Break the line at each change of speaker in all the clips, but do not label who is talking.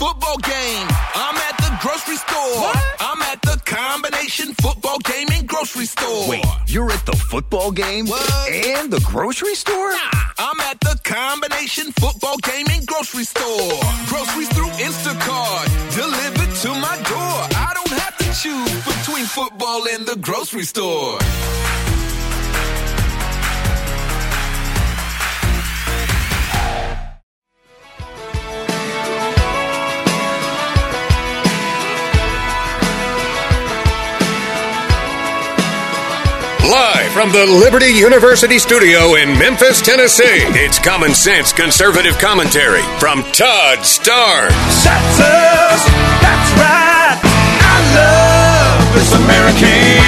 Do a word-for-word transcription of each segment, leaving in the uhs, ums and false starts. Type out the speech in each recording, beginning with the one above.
football game. I'm at the grocery store.
What?
I'm at the combination football game and grocery store.
Wait, you're at the football game
What?
and the grocery store?
Nah, I'm at the combination football game and grocery store. Groceries through Instacart, delivered to my door. I don't have to choose between football and the grocery store.
Live from the Liberty University studio in Memphis, Tennessee, it's Common Sense Conservative Commentary from Todd Starnes.
That's us, that's right. I love this American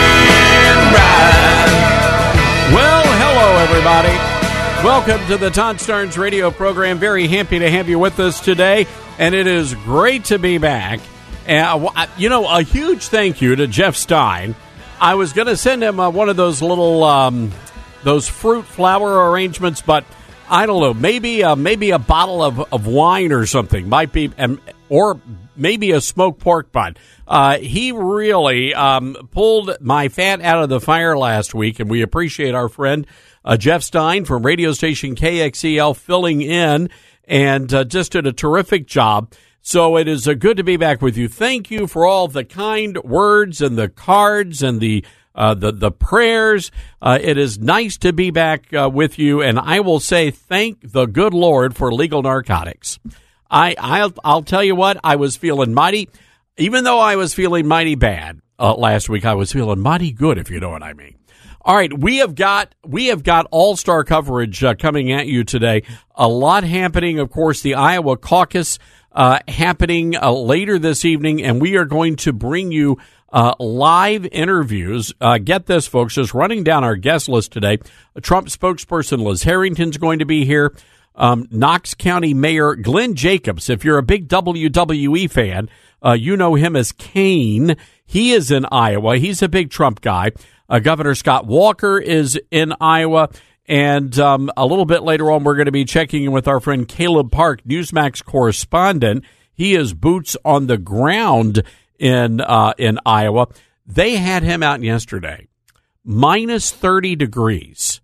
ride.
Well, hello, everybody. Welcome to the Todd Starnes radio program. Very happy to have you with us today, and it is great to be back. And, uh, you know, a huge thank you to Jeff Stein. I was going to send him uh, one of those little, um, those fruit flower arrangements, but I don't know, maybe uh, maybe a bottle of, of wine or something might be, um, or maybe a smoked pork butt. Uh, he really um, pulled my fat out of the fire last week, and we appreciate our friend uh, Jeff Stein from radio station K X E L filling in, and uh, just did a terrific job. So it is uh, good to be back with you. Thank you for all the kind words and the cards and the uh, the the prayers. Uh, it is nice to be back uh, with you, and I will say thank the good Lord for legal narcotics. I I'll, I'll tell you what, I was feeling mighty, even though I was feeling mighty bad uh, last week. I was feeling mighty good, if you know what I mean. All right, we have got we have got all-star coverage uh, coming at you today. A lot happening, of course, the Iowa caucus. Uh, happening uh, later this evening, and we are going to bring you uh, live interviews. Uh, get this, folks, just running down our guest list today. Trump spokesperson Liz Harrington's going to be here. Um, Knox County Mayor Glenn Jacobs, if you're a big W W E fan, uh, you know him as Kane. He is in Iowa. He's a big Trump guy. Uh, Governor Scott Walker is in Iowa. And um, a little bit later on, we're going to be checking in with our friend Caleb Park, Newsmax correspondent. He is boots on the ground in uh, in Iowa. They had him out yesterday, minus thirty degrees.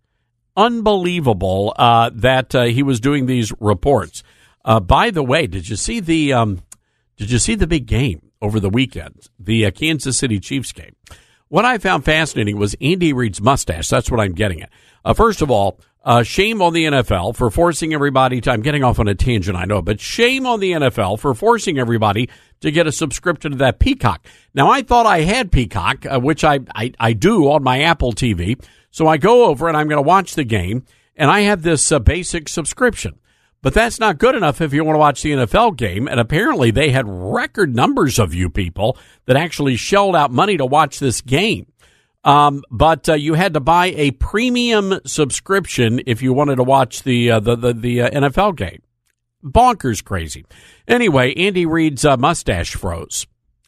Unbelievable uh, that uh, he was doing these reports. Uh, by the way, did you see the um, did you see the big game over the weekend, the uh, Kansas City Chiefs game? What I found fascinating was Andy Reid's mustache. That's what I'm getting at. Uh, first of all, uh, shame on the N F L for forcing everybody to, I'm getting off on a tangent, I know, but shame on the N F L for forcing everybody to get a subscription to that Peacock. Now, I thought I had Peacock, uh, which I, I, I do on my Apple T V. So I go over and I'm going to watch the game, and I have this uh, basic subscription. But that's not good enough if you want to watch the N F L game. And apparently they had record numbers of you people that actually shelled out money to watch this game. Um, but uh, you had to buy a premium subscription if you wanted to watch the uh, the the, the uh, N F L game. Bonkers crazy. Anyway, Andy Reid's uh, mustache froze.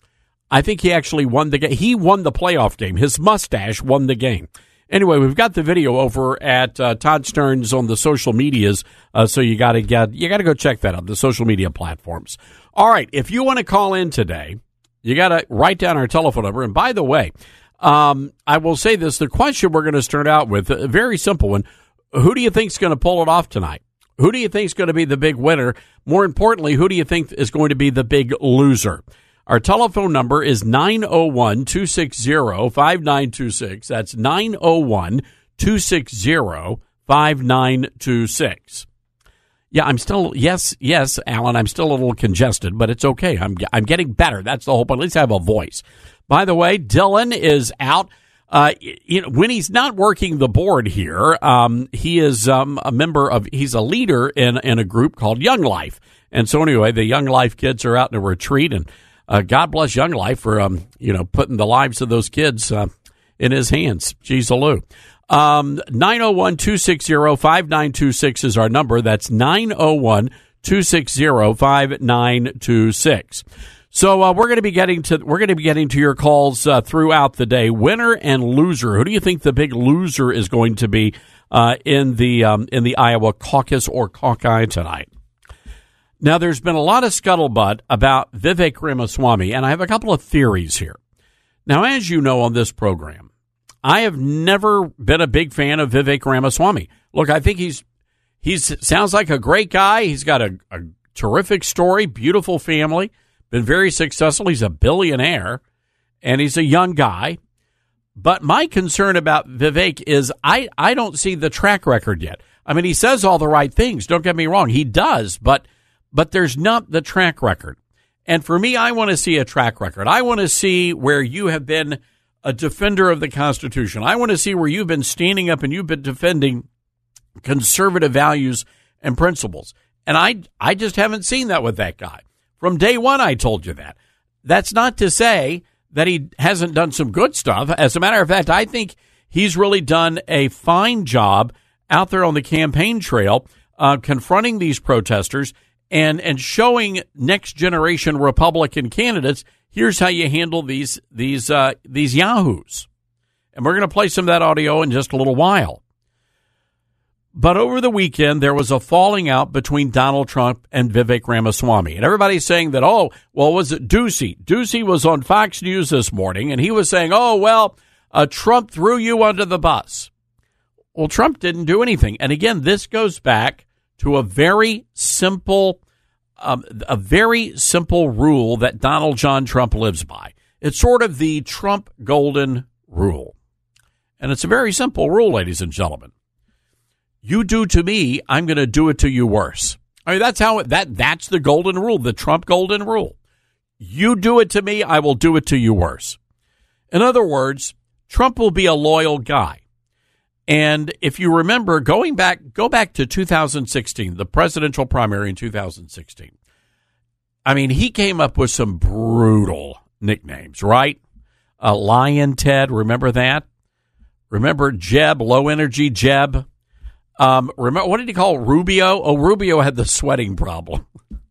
I think he actually won the game. He won the playoff game. His mustache won the game. Anyway, we've got the video over at uh, Todd Starnes on the social medias, uh, so you got to get you got to go check that out, the social media platforms. All right, if you want to call in today, you got to write down our telephone number. And by the way, um, I will say this: the question we're going to start out with, a very simple one: who do you think is going to pull it off tonight? Who do you think is going to be the big winner? More importantly, who do you think is going to be the big loser? Our telephone number is nine oh one, two six zero, five nine two six. That's nine oh one, two six zero, five nine two six. Yeah, I'm still, yes, yes, Alan, I'm still a little congested, but it's okay. I'm I'm getting better. That's the whole point. At least I have a voice. By the way, Dylan is out. Uh, you know, when he's not working the board here, um, he is um, a member of, he's a leader in, in a group called Young Life. And so anyway, the Young Life kids are out in a retreat, and uh, God bless Young Life for, um, you know, putting the lives of those kids uh, in his hands. Jeez, Lou. Um, nine oh one, two six zero, five nine two six is our number. That's nine oh one, two six zero, five nine two six. So uh, we're going to be getting to we're going to be getting to your calls uh, throughout the day. Winner and loser. Who do you think the big loser is going to be uh, in the um, in the Iowa caucus or caucus tonight? Now, there's been a lot of scuttlebutt about Vivek Ramaswamy, and I have a couple of theories here. Now, as you know on this program, I have never been a big fan of Vivek Ramaswamy. Look, I think he's he's sounds like a great guy. He's got a, a terrific story, beautiful family, been very successful. He's a billionaire, and he's a young guy. But my concern about Vivek is I, I don't see the track record yet. I mean, he says all the right things. Don't get me wrong. He does, but but there's not the track record. And for me, I want to see a track record. I want to see where you have been a defender of the Constitution. I want to see where you've been standing up and you've been defending conservative values and principles. And I, I just haven't seen that with that guy. From day one, I told you that. That's not to say that he hasn't done some good stuff. As a matter of fact, I think he's really done a fine job out there on the campaign trail, uh, confronting these protesters and, and showing next generation Republican candidates, here's how you handle these, these, uh, these yahoos. And we're going to play some of that audio in just a little while. But over the weekend, there was a falling out between Donald Trump and Vivek Ramaswamy. And everybody's saying that, oh, well, was it Ducey? Ducey was on Fox News this morning, and he was saying, oh, well, uh, Trump threw you under the bus. Well, Trump didn't do anything. And again, this goes back to a very simple, um, a very simple rule that Donald John Trump lives by. It's sort of the Trump golden rule. And it's a very simple rule, ladies and gentlemen. You do to me, I'm going to do it to you worse. I mean, that's how it, that that's the golden rule, the Trump golden rule. You do it to me, I will do it to you worse. In other words, Trump will be a loyal guy. And if you remember, going back, go back to two thousand sixteen, the presidential primary in two thousand sixteen. I mean, he came up with some brutal nicknames, right? Uh, Lion Ted, remember that? Remember Jeb, low energy Jeb? Um, remember, what did he call Rubio? Oh, Rubio had the sweating problem.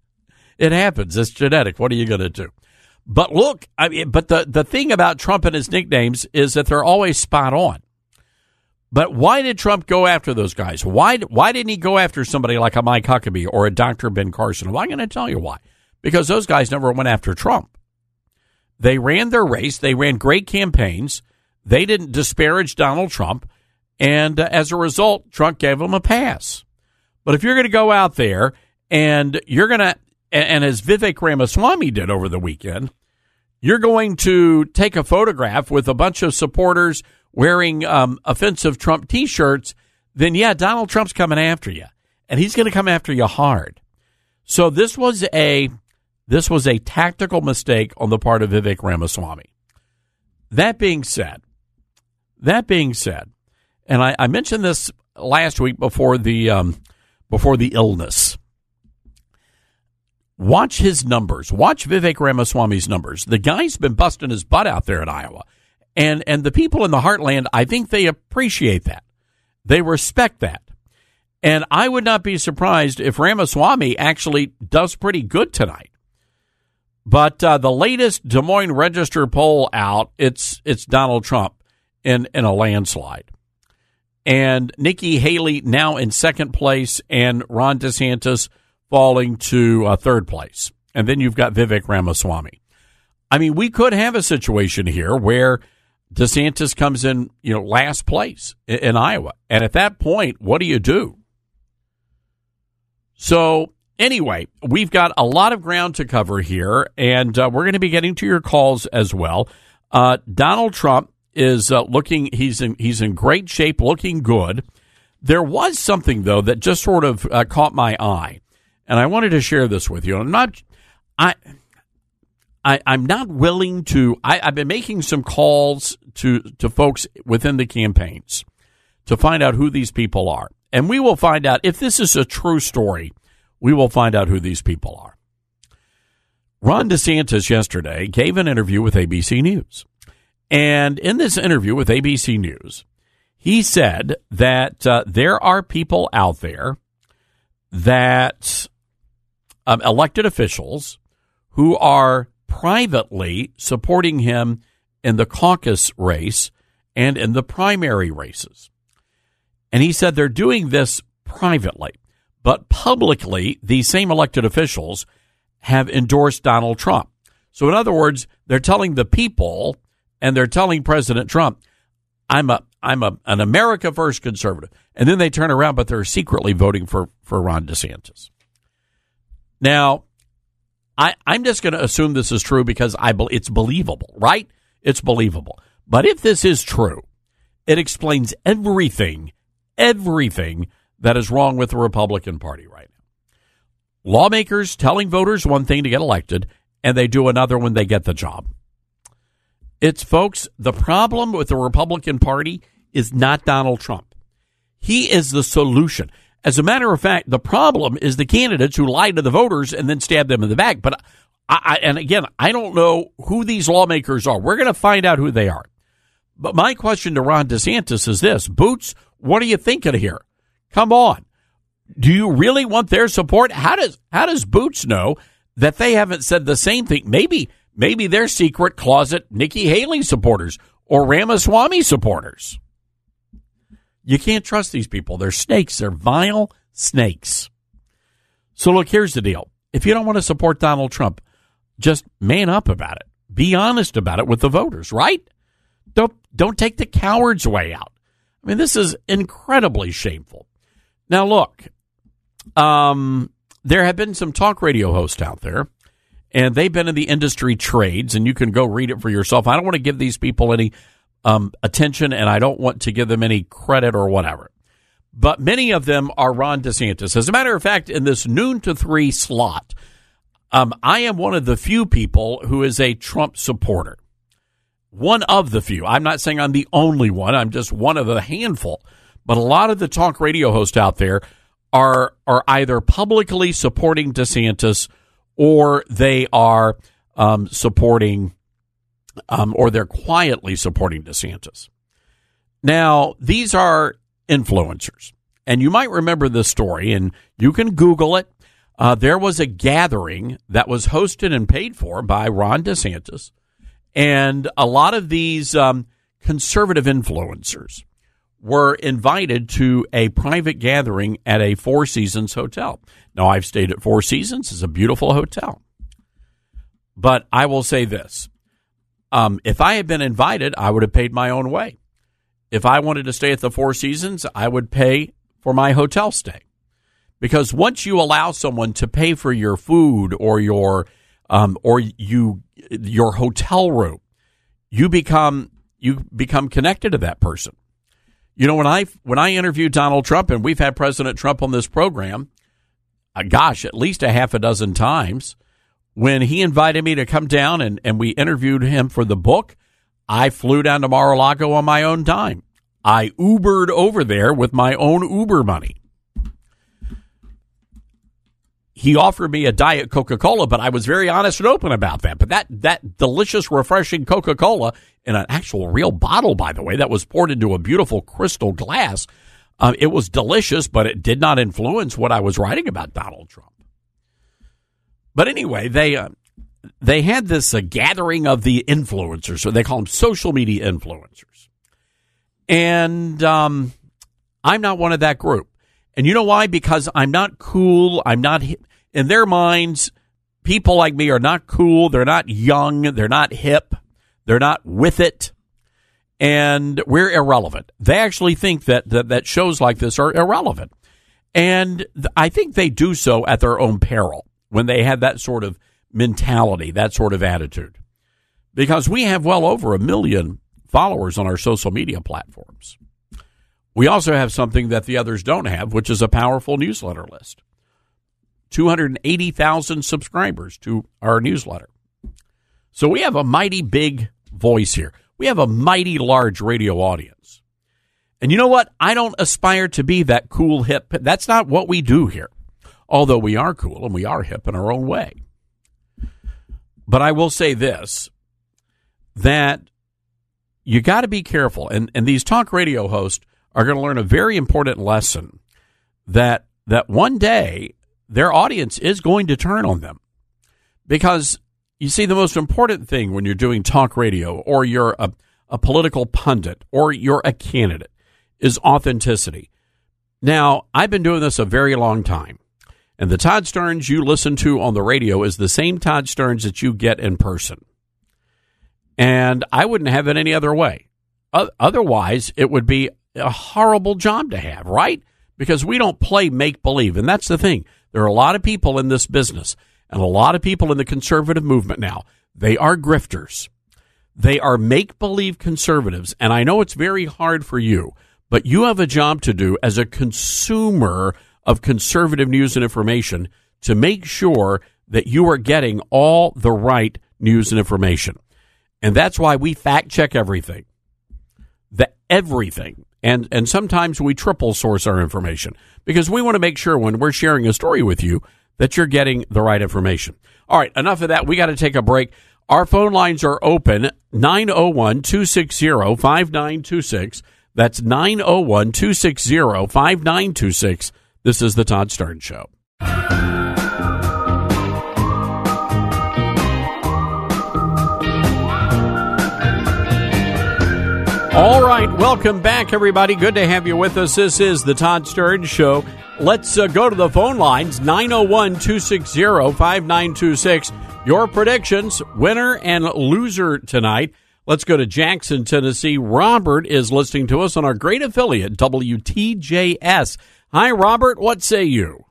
It happens. It's genetic. What are you going to do? But look, I mean, but the, the thing about Trump and his nicknames is that they're always spot on. But why did Trump go after those guys? Why, why didn't he go after somebody like a Mike Huckabee or a Doctor Ben Carson? Well, I'm going to tell you why. Because those guys never went after Trump. They ran their race. They ran great campaigns. They didn't disparage Donald Trump. And uh, as a result, Trump gave him a pass. But if you're going to go out there and you're going to, and, and as Vivek Ramaswamy did over the weekend, you're going to take a photograph with a bunch of supporters wearing um, offensive Trump T-shirts, then, yeah, Donald Trump's coming after you. And he's going to come after you hard. So this was a this was a tactical mistake on the part of Vivek Ramaswamy. That being said, that being said, and I, I mentioned this last week before the um, before the illness. Watch his numbers. Watch Vivek Ramaswamy's numbers. The guy's been busting his butt out there in Iowa. And and the people in the heartland, I think they appreciate that. They respect that. And I would not be surprised if Ramaswamy actually does pretty good tonight. But uh, the latest Des Moines Register poll out, it's it's Donald Trump in, in a landslide. And Nikki Haley now in second place and Ron DeSantis falling to uh, third place. And then you've got Vivek Ramaswamy. I mean, we could have a situation here where DeSantis comes in, you know, last place in, in Iowa. And at that point, what do you do? So anyway, we've got a lot of ground to cover here, and uh, we're going to be getting to your calls as well. Uh, Donald Trump is uh, looking, he's in, he's in great shape, looking good. There was something, though, that just sort of uh, caught my eye, and I wanted to share this with you. I'm not, I, I, I'm not willing to, I, I've been making some calls to, to folks within the campaigns to find out who these people are. And we will find out, if this is a true story, we will find out who these people are. Ron DeSantis yesterday gave an interview with A B C News. And in this interview with A B C News, he said that uh, there are people out there that um, elected officials who are privately supporting him in the caucus race and in the primary races. And he said they're doing this privately. but publicly, these same elected officials have endorsed Donald Trump. So in other words, they're telling the people and they're telling President Trump, I'm a I'm a an America First conservative. And then they turn around, but they're secretly voting for, for Ron DeSantis. Now, I, I'm just going to assume this is true because I be, it's believable, right? It's believable. But if this is true, it explains everything, everything that is wrong with the Republican Party right now. Lawmakers telling voters one thing to get elected, and they do another when they get the job. It's, folks, the problem with the Republican Party is not Donald Trump. He is the solution. As a matter of fact, the problem is the candidates who lied to the voters and then stabbed them in the back. But I, I and again, I don't know who these lawmakers are. We're going to find out who they are. But my question to Ron DeSantis is this: Boots, what are you thinking here? Come on. Do you really want their support? How does how does Boots know that they haven't said the same thing? Maybe maybe they're secret closet Nikki Haley supporters or Ramaswamy supporters. You can't trust these people. They're snakes. They're vile snakes. So look, here's the deal. If you don't want to support Donald Trump, just man up about it. Be honest about it with the voters, right? Don't don't take the coward's way out. I mean, this is incredibly shameful. Now, look, um, there have been some talk radio hosts out there, and they've been in the industry trades, and you can go read it for yourself. I don't want to give these people any um, attention, and I don't want to give them any credit or whatever. But many of them are Ron DeSantis. As a matter of fact, in this noon to three slot, um, I am one of the few people who is a Trump supporter. One of the few. I'm not saying I'm the only one. I'm just one of a handful. But a lot of the talk radio hosts out there are are either publicly supporting DeSantis or they are um, supporting um, or they're quietly supporting DeSantis. Now, these are influencers. And you might remember this story, and you can Google it. Uh, there was a gathering that was hosted and paid for by Ron DeSantis. And a lot of these um, conservative influencers were invited to a private gathering at a Four Seasons hotel. Now, I've stayed at Four Seasons. It's a beautiful hotel. But I will say this. Um, if I had been invited, I would have paid my own way. If I wanted to stay at the Four Seasons, I would pay for my hotel stay. Because once you allow someone to pay for your food or your um, or you your hotel room, you become you become connected to that person. You know, when I when I interviewed Donald Trump, and we've had President Trump on this program, uh, gosh, at least a half a dozen times, when he invited me to come down and, and we interviewed him for the book, I flew down to Mar-a-Lago on my own dime. I Ubered over there with my own Uber money. He offered me a Diet Coca-Cola, but I was very honest and open about that. But that that delicious, refreshing Coca-Cola in an actual real bottle, by the way, that was poured into a beautiful crystal glass, uh, it was delicious, but it did not influence what I was writing about Donald Trump. But anyway, they uh, they had this uh, gathering of the influencers, so they call them social media influencers. And um, I'm not one of that group. And you know why? Because I'm not cool. I'm not hip. In their minds, people like me are not cool. They're not young. They're not hip. They're not with it. And we're irrelevant. They actually think that, that, that shows like this are irrelevant. And th- I think they do so at their own peril when they have that sort of mentality, that sort of attitude. Because we have well over a million followers on our social media platforms. We also have something that the others don't have, which is a powerful newsletter list. two hundred eighty thousand subscribers to our newsletter. So we have a mighty big voice here. We have a mighty large radio audience. And you know what? I don't aspire to be that cool hip. That's not what we do here. Although we are cool and we are hip in our own way. But I will say this, that you got to be careful. And, and these talk radio hosts are going to learn a very important lesson that that one day their audience is going to turn on them. Because, you see, the most important thing when you're doing talk radio or you're a, a political pundit or you're a candidate is authenticity. Now, I've been doing this a very long time, and the Todd Stearns you listen to on the radio is the same Todd Stearns that you get in person. And I wouldn't have it any other way. Otherwise, it would be a horrible job to have, right? Because we don't play make-believe, and that's the thing. There are a lot of people in this business, and a lot of people in the conservative movement now. They are grifters. They are make-believe conservatives, and I know it's very hard for you, but you have a job to do as a consumer of conservative news and information to make sure that you are getting all the right news and information. And that's why we fact-check everything. The everything. And and sometimes we triple source our information because we want to make sure when we're sharing a story with you that you're getting the right information. All right, enough of that. We got to take a break. Our phone lines are open, nine oh one, two six zero, five nine two six. That's nine oh one, two six zero, five nine two six. This is the Todd Stearns Show. All right, welcome back, everybody. Good to have you with us. This is the Todd Stearns Show. Let's uh, go to the phone lines, nine oh one, two six zero, five nine two six. Your predictions, winner and loser tonight. Let's go to Jackson, Tennessee. Robert is listening to us on our great affiliate, W T J S. Hi, Robert. What say you?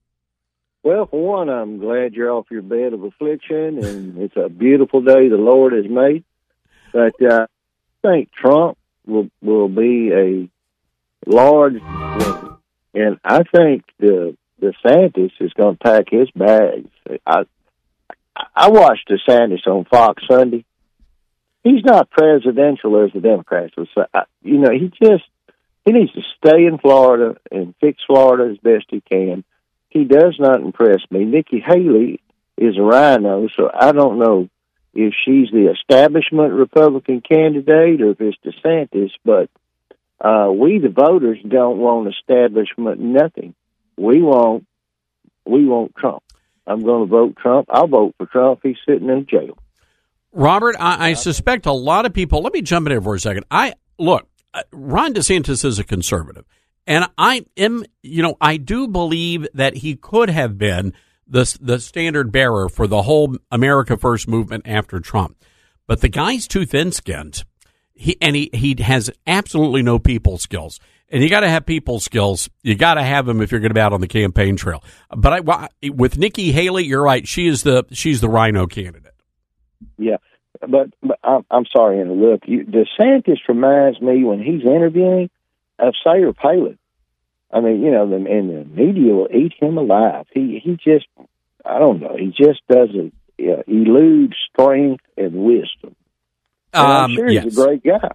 Well, for one, I'm glad you're off your bed of affliction, and it's a beautiful day the Lord has made. But uh, I think Trump will will be a large winner, and I think the DeSantis is going to pack his bags. I I watched DeSantis on Fox Sunday. He's not presidential as the Democrats would say. You know, he just he needs to stay in Florida and fix Florida as best he can. He does not impress me. Nikki Haley is a rhino, so I don't know if she's the establishment Republican candidate or if it's DeSantis, but uh, we, the voters, don't want establishment nothing. We want we want Trump. I'm going to vote Trump. I'll vote for Trump. He's sitting in jail.
Robert, I, I suspect a lot of people, let me jump in here for a second. I look, Ron DeSantis is a conservative, and I am, you know, I do believe that he could have been the the standard bearer for the whole America First movement after Trump. But the guy's too thin-skinned, he, and he, he has absolutely no people skills. And you got to have people skills. You got to have them if you're going to be out on the campaign trail. But I, well, with Nikki Haley, you're right. She is the she's the rhino candidate.
Yeah, but, but I'm, I'm sorry to interrupt you. DeSantis reminds me when he's interviewing of Sarah Palin. I mean, you know, the, and the media will eat him alive. He he just, I don't know, he just doesn't uh, elude strength and wisdom. And um, I'm sure
yes.
he's a great guy.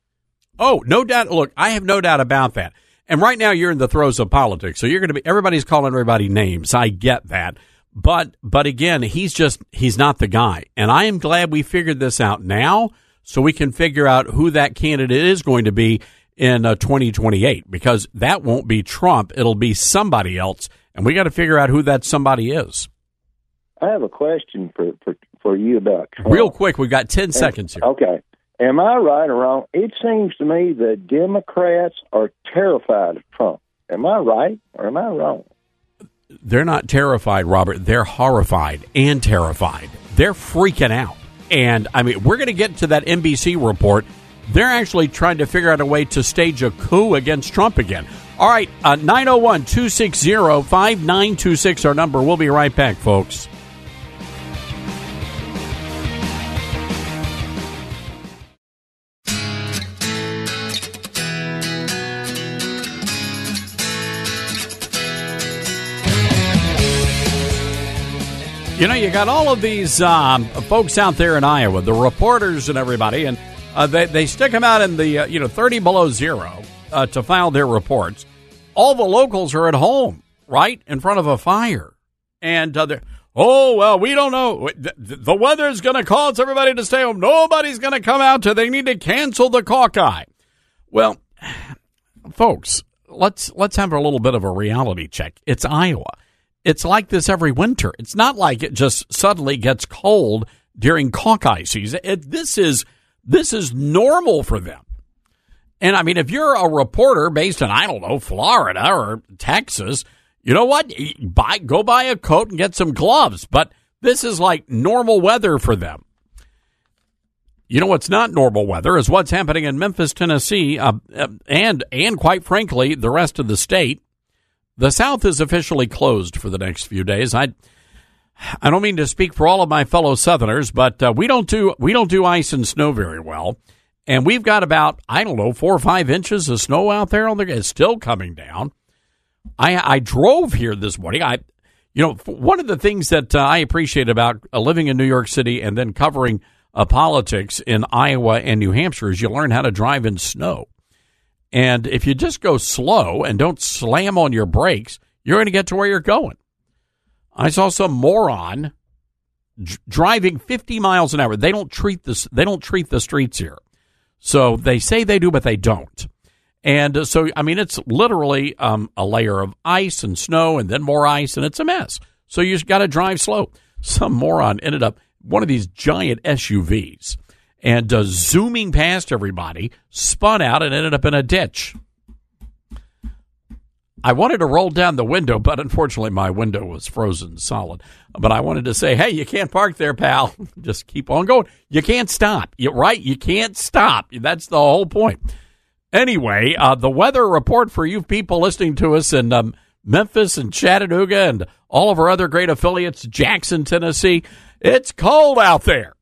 Oh, no doubt. Look, I have no doubt about that. And right now you're in the throes of politics, so you're going to be, everybody's calling everybody names. I get that. But, but again, he's just, he's not the guy. And I am glad we figured this out now so we can figure out who that candidate is going to be in uh, twenty twenty-eight, because that won't be Trump. It'll be somebody else. And we got to figure out who that somebody is.
I have a question for, for, for you about Trump.
Real quick, we've got ten and, seconds here.
Okay. Am I right or wrong? It seems to me that Democrats are terrified of Trump. Am I right or am I wrong?
They're not terrified, Robert. They're horrified and terrified. They're freaking out. And, I mean, we're going to get to that N B C report. They're actually trying to figure out a way to stage a coup against Trump again. All right, uh, nine oh one, two six zero, five nine two six, our number. We'll be right back, folks. You know, you got all of these um, folks out there in Iowa, the reporters and everybody, and uh, they, they stick them out in the, uh, you know, thirty below zero uh, to file their reports. All the locals are at home, right, in front of a fire. And uh, they're, oh, well, we don't know. The, the weather's going to cause everybody to stay home. Nobody's going to come out till they need to cancel the Hawkeye. Well, folks, let's let's have a little bit of a reality check. It's Iowa. It's like this every winter. It's not like it just suddenly gets cold during Hawkeye season. It, this is this is normal for them. And, I mean, if you're a reporter based in, I don't know, Florida or Texas, you know what? Buy, go buy a coat and get some gloves. But this is like normal weather for them. You know what's not normal weather is what's happening in Memphis, Tennessee, uh, and, and quite frankly, the rest of the state. The South is officially closed for the next few days. I I don't mean to speak for all of my fellow Southerners, but uh, we don't do we don't do ice and snow very well. And we've got about, I don't know, four or five inches of snow out there. On the, it's still coming down. I, I drove here this morning. I, you know, one of the things that uh, I appreciate about uh, living in New York City and then covering uh, politics in Iowa and New Hampshire is you learn how to drive in snow. And if you just go slow and don't slam on your brakes, you're going to get to where you're going. I saw some moron d- driving fifty miles an hour. They don't treat this. They don't treat the streets here. So they say they do, but they don't. And uh, so, I mean, it's literally um, a layer of ice and snow and then more ice, and it's a mess. So you just got to drive slow. Some moron ended up one of these giant S U Vs and uh, zooming past everybody, spun out and ended up in a ditch. I wanted to roll down the window, but unfortunately my window was frozen solid. But I wanted to say, hey, you can't park there, pal. Just keep on going. You can't stop. You right? You can't stop. That's the whole point. Anyway, uh, the weather report for you people listening to us in um, Memphis and Chattanooga and all of our other great affiliates, Jackson, Tennessee. It's cold out there.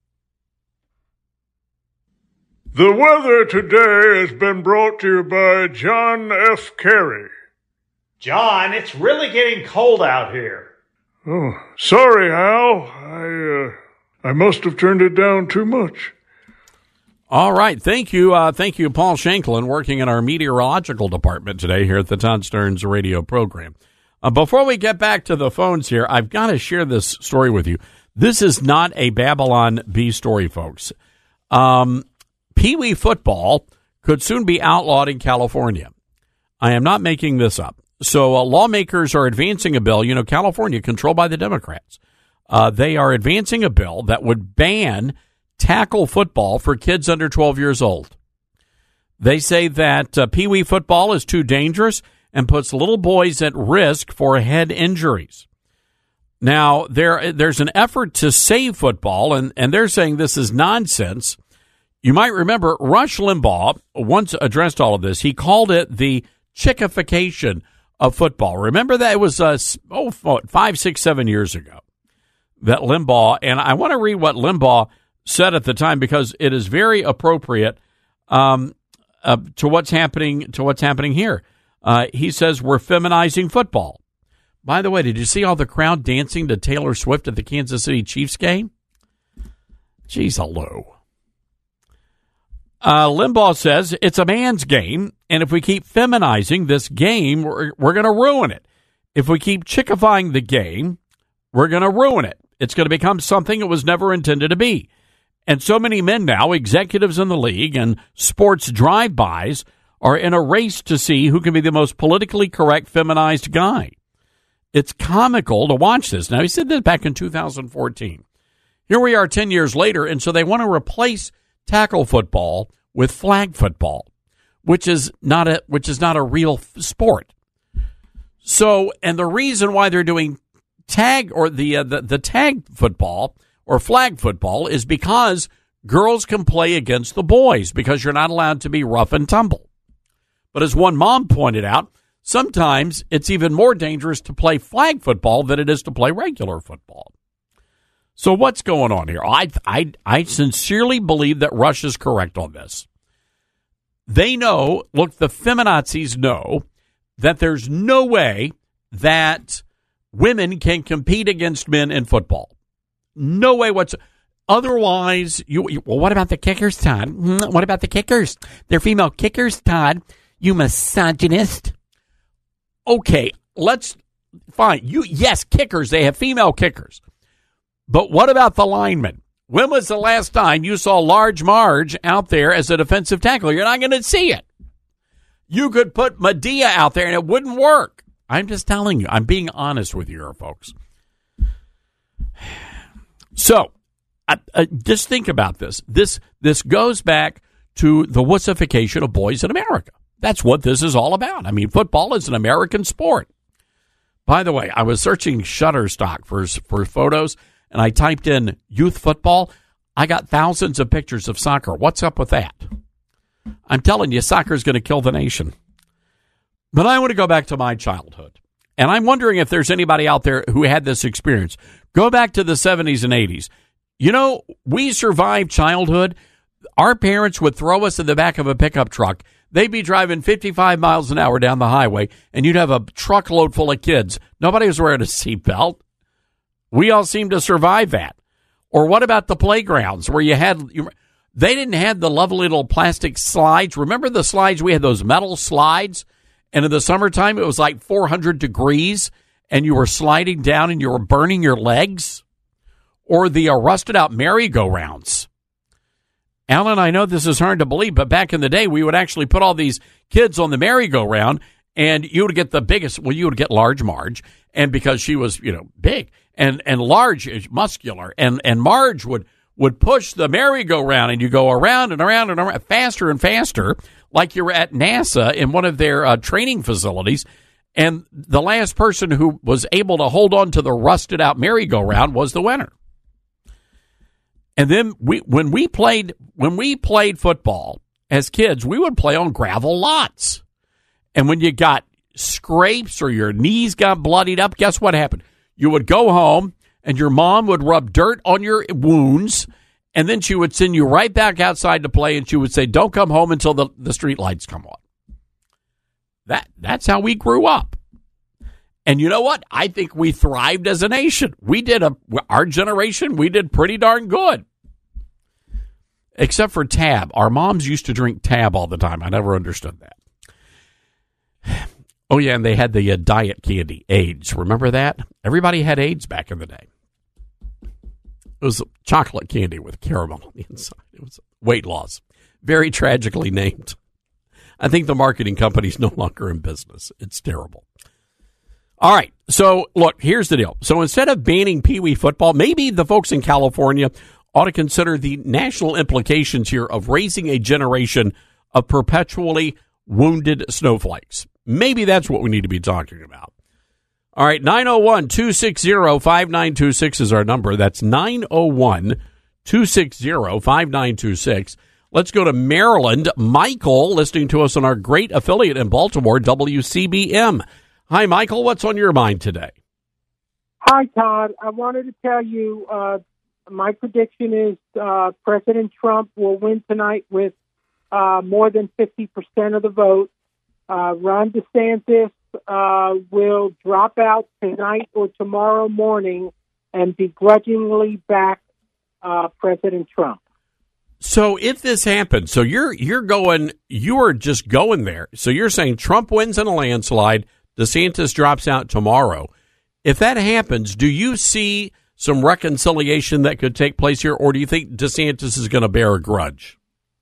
The weather today has been brought to you by John F. Kerry.
John, it's really getting cold out here.
Oh, sorry, Hal. I, uh, I must have turned it down too much.
All right. Thank you. Uh, thank you, Paul Shanklin, working in our meteorological department today here at the Todd Stearns radio program. Uh, before we get back to the phones here, I've got to share this story with you. This is not a Babylon Bee story, folks. Um, Pee Wee football could soon be outlawed in California. I am not making this up. So uh, lawmakers are advancing a bill. You know, California, controlled by the Democrats. Uh, they are advancing a bill that would ban tackle football for kids under twelve years old. They say that uh, Pee Wee football is too dangerous and puts little boys at risk for head injuries. Now, there there's an effort to save football, and, and they're saying this is nonsense. You might remember Rush Limbaugh once addressed all of this. He called it the chickification of football. Remember that? It was uh, oh, five, six, seven years ago that Limbaugh, and I want to read what Limbaugh said at the time because it is very appropriate um, uh, to what's happening to what's happening here. Uh, he says we're feminizing football. By the way, did you see all the crowd dancing to Taylor Swift at the Kansas City Chiefs game? Jeez, hello. Uh, Limbaugh says it's a man's game, and if we keep feminizing this game, we're, we're going to ruin it. If we keep chickifying the game, we're going to ruin it. It's going to become something it was never intended to be. And so many men now, executives in the league and sports drive-bys, are in a race to see who can be the most politically correct feminized guy. It's comical to watch this. Now, he said this back in two thousand fourteen. Here we are ten years later, and so they want to replace tackle football with flag football, which is not a which is not a real f- sport. So, and the reason why they're doing tag or the, uh, the the tag football or flag football is because girls can play against the boys because you're not allowed to be rough and tumble. But as one mom pointed out, sometimes it's even more dangerous to play flag football than it is to play regular football. So what's going on here? I I I sincerely believe that Rush is correct on this. They know, look, the feminazis know that there's no way that women can compete against men in football. No way whatsoever. Otherwise, you, you well, what about the kickers, Todd? What about the kickers? They're female kickers, Todd. You misogynist. Okay, let's fine. You yes, kickers. They have female kickers. But what about the linemen? When was the last time you saw Large Marge out there as a defensive tackle? You're not going to see it. You could put Medea out there and it wouldn't work. I'm just telling you. I'm being honest with you here, folks. So, uh, uh, just think about this. This this goes back to the wussification of boys in America. That's what this is all about. I mean, football is an American sport. By the way, I was searching Shutterstock for for photos, and I typed in youth football. I got thousands of pictures of soccer. What's up with that? I'm telling you, soccer is going to kill the nation. But I want to go back to my childhood, and I'm wondering if there's anybody out there who had this experience. Go back to the seventies and eighties. You know, we survived childhood. Our parents would throw us in the back of a pickup truck. They'd be driving fifty-five miles an hour down the highway, and you'd have a truckload full of kids. Nobody was wearing a seatbelt. We all seemed to survive that. Or what about the playgrounds where you had, they didn't have the lovely little plastic slides. Remember the slides? We had those metal slides, and in the summertime it was like four hundred degrees, and you were sliding down and you were burning your legs. Or the uh, rusted out merry-go-rounds. Alan, I know this is hard to believe, but back in the day, we would actually put all these kids on the merry-go-round, and you would get the biggest, well, you would get Large Marge, and because she was, you know, big, and, and Large is muscular, and, and Marge would, would push the merry-go-round, and you go around and around and around, faster and faster, like you were at NASA in one of their uh, training facilities, and the last person who was able to hold on to the rusted-out merry-go-round was the winner. And then we, when we played, when we played football as kids, we would play on gravel lots. And when you got scrapes or your knees got bloodied up, guess what happened? You would go home and your mom would rub dirt on your wounds, and then she would send you right back outside to play, and she would say, "Don't come home until the, the street lights come on." That that's how we grew up. And you know what? I think we thrived as a nation. We did a our generation, we did pretty darn good. Except for Tab. Our moms used to drink Tab all the time. I never understood that. Oh, yeah, and they had the uh, diet candy, AIDS. Remember that? Everybody had AIDS back in the day. It was chocolate candy with caramel on the inside. It was weight loss. Very tragically named. I think the marketing company's no longer in business. It's terrible. All right, so look, here's the deal. So instead of banning Pee Wee football, maybe the folks in California ought to consider the national implications here of raising a generation of perpetually wounded snowflakes. Maybe that's what we need to be talking about. All right, nine oh one, two six zero, five nine two six is our number. That's nine oh one, two six zero, five nine two six. Let's go to Maryland. Michael, listening to us on our great affiliate in Baltimore, W C B M. Hi, Michael. What's on your mind today?
Hi, Todd. I wanted to tell you uh, my prediction is uh, President Trump will win tonight with uh, more than fifty percent of the vote. Uh, Ron DeSantis uh, will drop out tonight or tomorrow morning and begrudgingly back uh, President Trump.
So if this happens, so you're you're going, you are just going there. So you're saying Trump wins in a landslide, DeSantis drops out tomorrow. If that happens, do you see some reconciliation that could take place here, or do you think DeSantis is going to bear a grudge?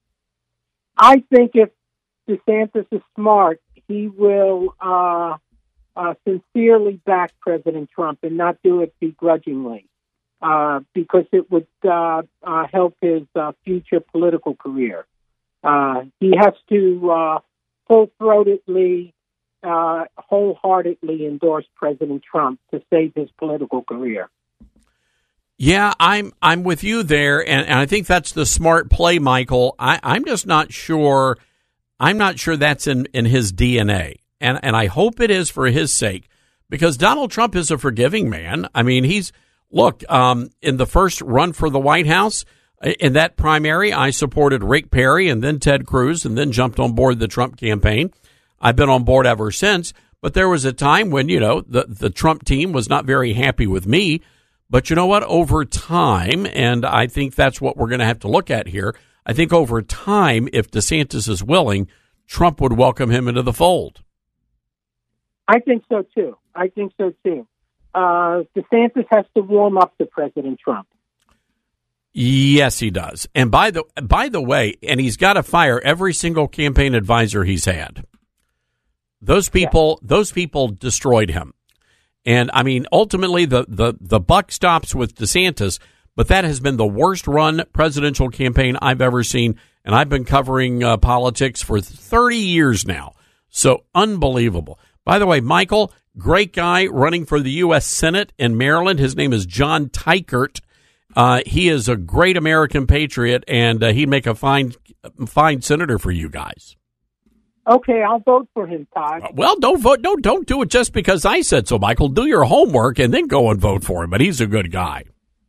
I think if DeSantis is smart, he will uh, uh, sincerely back President Trump and not do it begrudgingly, uh, because it would uh, uh, help his uh, future political career. Uh, he has to uh, full-throatedly, uh, wholeheartedly endorse President Trump to save his political career.
Yeah, I'm I'm with you there, and, and I think that's the smart play, Michael. I, I'm just not sure. I'm not sure that's in, in his D N A, and and I hope it is for his sake, because Donald Trump is a forgiving man. I mean, he's look um, in the first run for the White House in that primary, I supported Rick Perry and then Ted Cruz, and then jumped on board the Trump campaign. I've been on board ever since. But there was a time when you know the the Trump team was not very happy with me. But you know what? Over time, and I think that's what we're going to have to look at here, I think over time, if DeSantis is willing, Trump would welcome him into the fold.
I think so, too. I think so, too. Uh, DeSantis has to warm up to President Trump.
Yes, he does. And by the by the way, and he's got to fire every single campaign advisor he's had. Those people, yeah. those people destroyed him. And, I mean, ultimately, the, the, the buck stops with DeSantis, but that has been the worst run presidential campaign I've ever seen. and I've been covering uh, politics for thirty years now. So unbelievable. By the way, Michael, great guy running for the U S Senate in Maryland. His name is John Teichert. Uh, he is a great American patriot, and uh, he'd make a fine, fine senator for you guys.
Okay, I'll vote for him, Todd.
Uh, well, don't vote. No, don't do it just because I said so, Michael. Do your homework and then go and vote for him. But he's a good guy.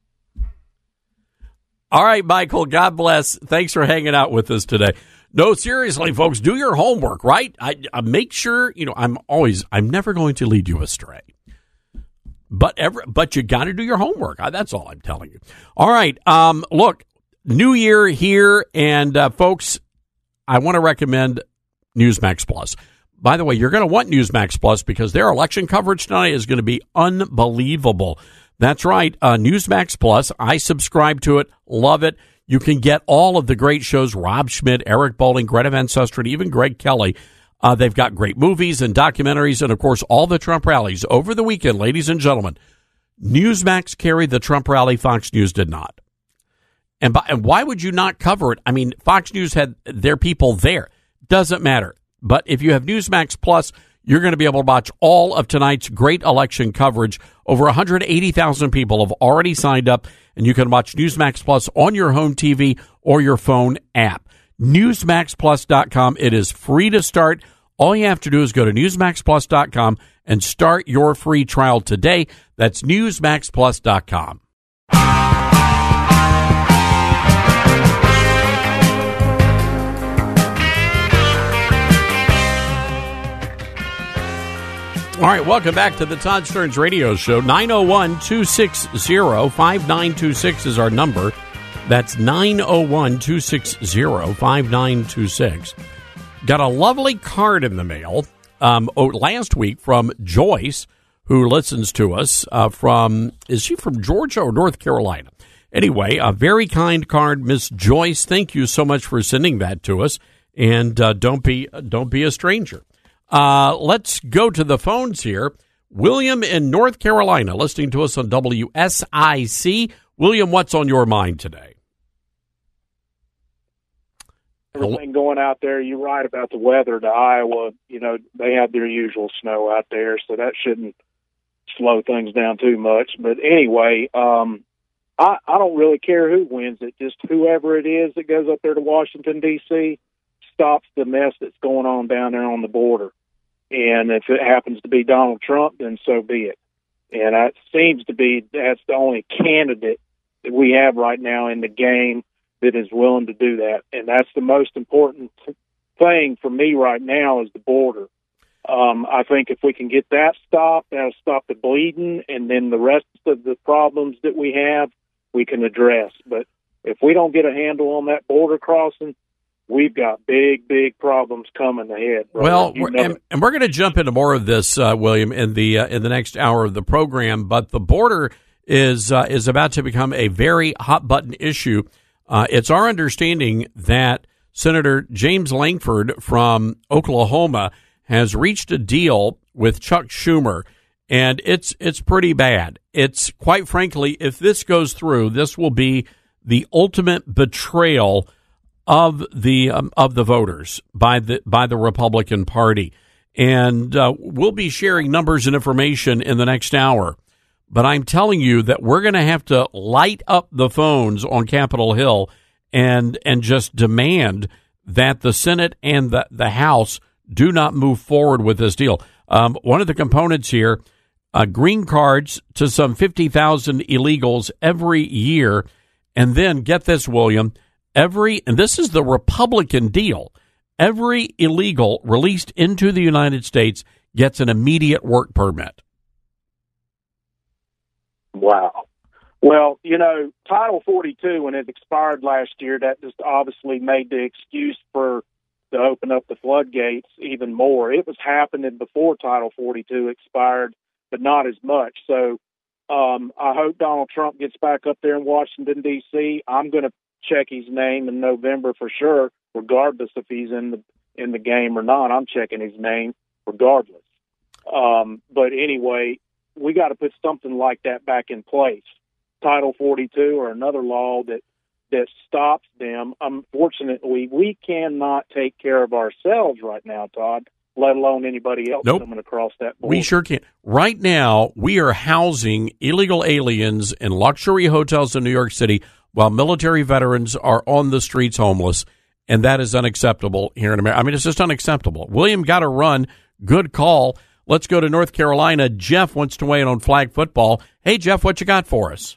All right, Michael, God bless. Thanks for hanging out with us today. No, seriously, folks, do your homework, right? I, I make sure, you know, I'm always, I'm never going to lead you astray. But ever, but you got to do your homework. I, that's all I'm telling you. All right, um, look, New Year here, and uh, folks, I want to recommend Newsmax Plus. By the way, you're going to want Newsmax Plus because their election coverage tonight is going to be unbelievable. That's right, uh, Newsmax Plus. I subscribe to it, love it. You can get all of the great shows, Rob Schmidt, Eric Bolling, Greta Van Susteren, even Greg Kelly. Uh, they've got great movies and documentaries and, of course, all the Trump rallies. Over the weekend, ladies and gentlemen, Newsmax carried the Trump rally. Fox News did not. And, by, and why would you not cover it? I mean, Fox News had their people there. Doesn't matter. But if you have Newsmax Plus, you're going to be able to watch all of tonight's great election coverage. Over one hundred eighty thousand people have already signed up, and you can watch Newsmax Plus on your home T V or your phone app. Newsmax Plus dot com. It is free to start. All you have to do is go to Newsmax Plus dot com and start your free trial today. That's Newsmax Plus dot com. All right, welcome back to the Todd Stearns Radio Show. nine oh one, two six zero, five nine two six is our number. That's nine oh one, two six zero, five nine two six. Got a lovely card in the mail um, oh, last week from Joyce, who listens to us uh, from, is she from Georgia or North Carolina? Anyway, a very kind card, Miss Joyce. Thank you so much for sending that to us. And uh, don't be don't be a stranger. Uh, let's go to the phones here. William in North Carolina, listening to us on W S I C. William, what's on your mind today?
Everything going out there, you're right about the weather to Iowa. You know, they have their usual snow out there, so that shouldn't slow things down too much. But anyway, um, I, I don't really care who wins it. Just whoever it is that goes up there to Washington, D C, stops the mess that's going on down there on the border. And if it happens to be Donald Trump, then so be it. And it seems to be that's the only candidate that we have right now in the game that is willing to do that. And that's the most important thing for me right now is the border. Um, I think if we can get that stopped, that'll stop the bleeding, and then the rest of the problems that we have, we can address. But if we don't get a handle on that border crossing, we've got big, big problems coming ahead. Brother.
Well,
you
we're,
know
and, and we're going to jump into more of this, uh, William, in the uh, in the next hour of the program. But the border is uh, is about to become a very hot button issue. Uh, it's our understanding that Senator James Langford from Oklahoma has reached a deal with Chuck Schumer, and it's it's pretty bad. It's quite frankly, if this goes through, this will be the ultimate betrayal of the um, of the voters by the by the Republican Party, and uh, we'll be sharing numbers and information in the next hour. But I'm telling you that we're going to have to light up the phones on Capitol Hill and and just demand that the Senate and the the House do not move forward with this deal. Um, one of the components here, uh, green cards to some fifty thousand illegals every year, and then get this, William. Every, and this is the Republican deal, every illegal released into the United States gets an immediate work permit.
Wow. Well, you know, Title forty-two, when it expired last year, that just obviously made the excuse for to open up the floodgates even more. It was happening before Title forty-two expired, but not as much. So um, I hope Donald Trump gets back up there in Washington, D C. I'm going to check his name in November for sure, regardless if he's in the in the game or not. I'm checking his name regardless. Um, but anyway, we got to put something like that back in place. Title forty-two or another law that that stops them. Unfortunately, we cannot take care of ourselves right now, Todd, let alone anybody else
nope.
coming across that border.
We sure can't. Right now, we are housing illegal aliens in luxury hotels in New York City while military veterans are on the streets homeless, and that is unacceptable here in America. I mean, it's just unacceptable. William got to run. Good call. Let's go to North Carolina. Jeff wants to weigh in on flag football. Hey, Jeff, what you got for us?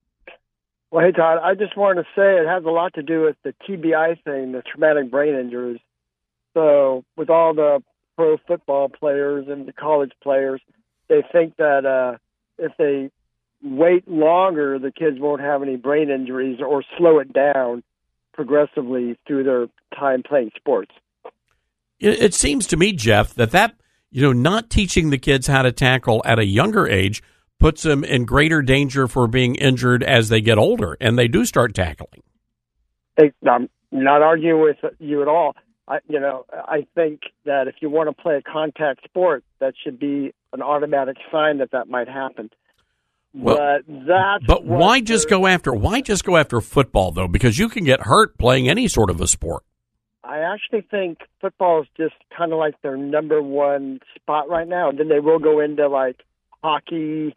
Well, hey, Todd, I just wanted to say it has a lot to do with the T B I thing, the traumatic brain injuries. So with all the pro football players and the college players, they think that uh, if they wait longer, the kids won't have any brain injuries or slow it down progressively through their time playing sports.
It, it seems to me, Jeff, that that, you know, not teaching the kids how to tackle at a younger age puts them in greater danger for being injured as they get older, and they do start tackling.
Hey, I'm not arguing with you at all. I, you know, I think that if you want to play a contact sport, that should be an automatic sign that that might happen.
Well,
but that's
but why just go after why just go after football though? Because you can get hurt playing any sort of a sport.
I actually think football is just kind of like their number one spot right now. And then they will go into like hockey.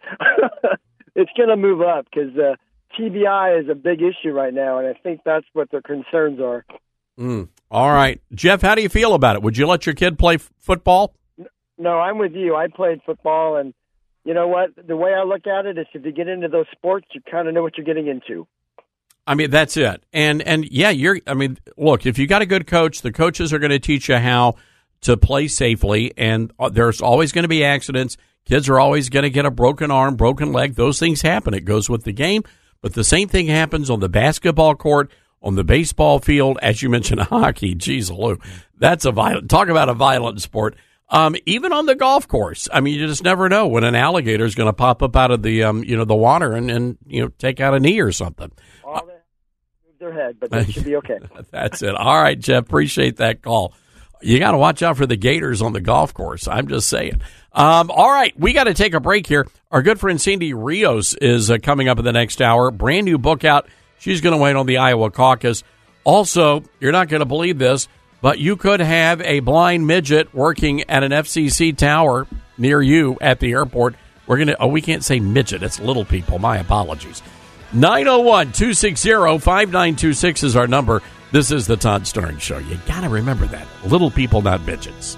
It's going to move up because uh, T B I is a big issue right now, and I think that's what their concerns are.
Mm. All right. Jeff, how do you feel about it? Would you let your kid play f- football?
No, I'm with you. I played football, and you know what? The way I look at it is if you get into those sports, you kind of know what you're getting into.
I mean, that's it. And, and yeah, you're, I mean, look, if you got a good coach, the coaches are going to teach you how to play safely, and there's always going to be accidents. Kids are always going to get a broken arm, broken leg. Those things happen. It goes with the game. But the same thing happens on the basketball court, on the baseball field, as you mentioned, hockey. Geez, Lou, that's a violent, talk about a violent sport. Um, even on the golf course. I mean, you just never know when an alligator is going to pop up out of the, um, you know, the water and, and, you know, take out a knee or something.
All they move their head, but they should be okay.
That's it. All right, Jeff, appreciate that call. You got to watch out for the gators on the golf course. I'm just saying. Um, all right, we got to take a break here. Our good friend Sandy Rios is uh, coming up in the next hour. Brand new book out. She's going to wait on the Iowa caucus. Also, you're not going to believe this, but you could have a blind midget working at an F C C tower near you at the airport. We're going to, oh, we can't say midget. It's little people. My apologies. nine oh one, two six zero, five nine two six is our number. This is the Todd Stern Show. You got to remember that. Little people, not midgets.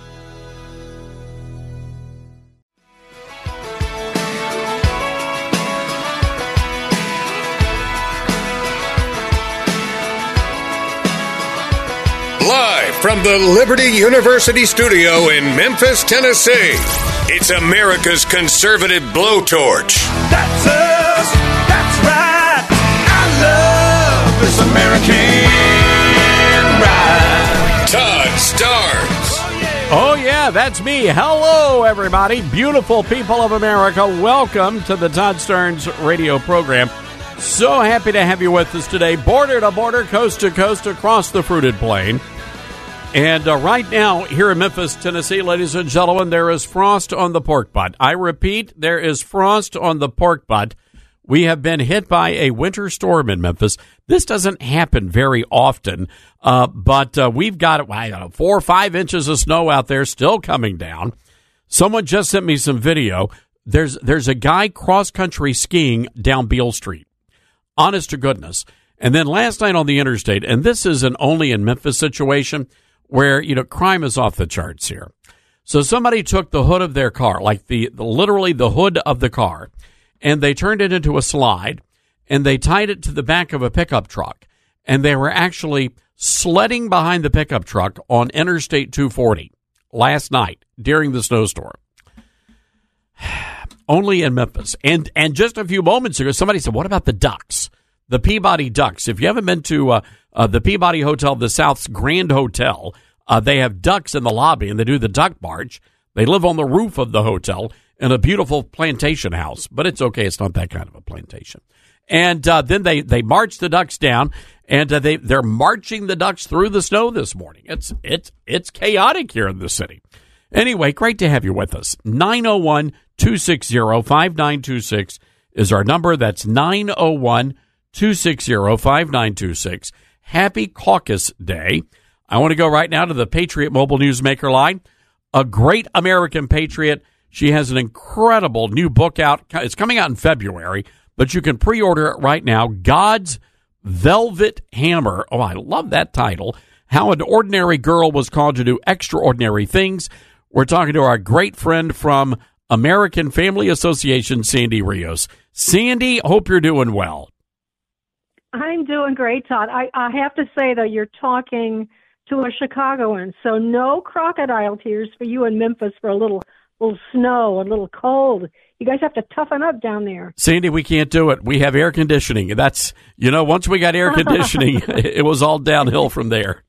Live from the Liberty University studio in Memphis, Tennessee, it's America's conservative blowtorch.
That's us. That's right. I love this American ride.
Todd Starnes.
Oh, yeah, that's me. Hello, everybody. Beautiful people of America. Welcome to the Todd Starnes radio program. So happy to have you with us today, border to border, coast to coast, across the fruited plain. And uh, right now, here in Memphis, Tennessee, ladies and gentlemen, there is frost on the pork butt. I repeat, there is frost on the pork butt. We have been hit by a winter storm in Memphis. This doesn't happen very often, uh, but uh, we've got I don't know, four or five inches of snow out there still coming down. Someone just sent me some video. There's there's a guy cross-country skiing down Beale Street. Honest to goodness. And then last night on the interstate, and this is an only in Memphis situation where, you know, crime is off the charts here. So somebody took the hood of their car, like the, the literally the hood of the car, and they turned it into a slide, and they tied it to the back of a pickup truck, and they were actually sledding behind the pickup truck on Interstate two forty last night during the snowstorm. Only in Memphis. And and just a few moments ago, somebody said, what about the Ducks? The Peabody Ducks. If you haven't been to uh, uh, the Peabody Hotel, the South's Grand Hotel, uh, they have ducks in the lobby, and they do the duck march. They live on the roof of the hotel in a beautiful plantation house. But it's okay. It's not that kind of a plantation. And uh, then they, they march the ducks down, and uh, they, they're marching the ducks through the snow this morning. It's, it's, it's chaotic here in the city. Anyway, great to have you with us. nine oh one, two six zero, five nine two six is our number. That's nine oh one, two six zero, five nine two six. Happy Caucus Day. I want to go right now to the Patriot Mobile Newsmaker line. A great American patriot. She has an incredible new book out. It's coming out in February, but you can pre-order it right now. God's Velvet Hammer. Oh, I love that title. How an Ordinary Girl Was Called to Do Extraordinary Things. We're talking to our great friend from American Family Association, Sandy Rios. Sandy, hope you're doing well.
I'm doing great, Todd. I, I have to say, though, you're talking to a Chicagoan, so no crocodile tears for you in Memphis for a little little snow, a little cold. You guys have to toughen up down there.
Sandy, we can't do it. We have air conditioning. That's, you know, once we got air conditioning, it was all downhill from there.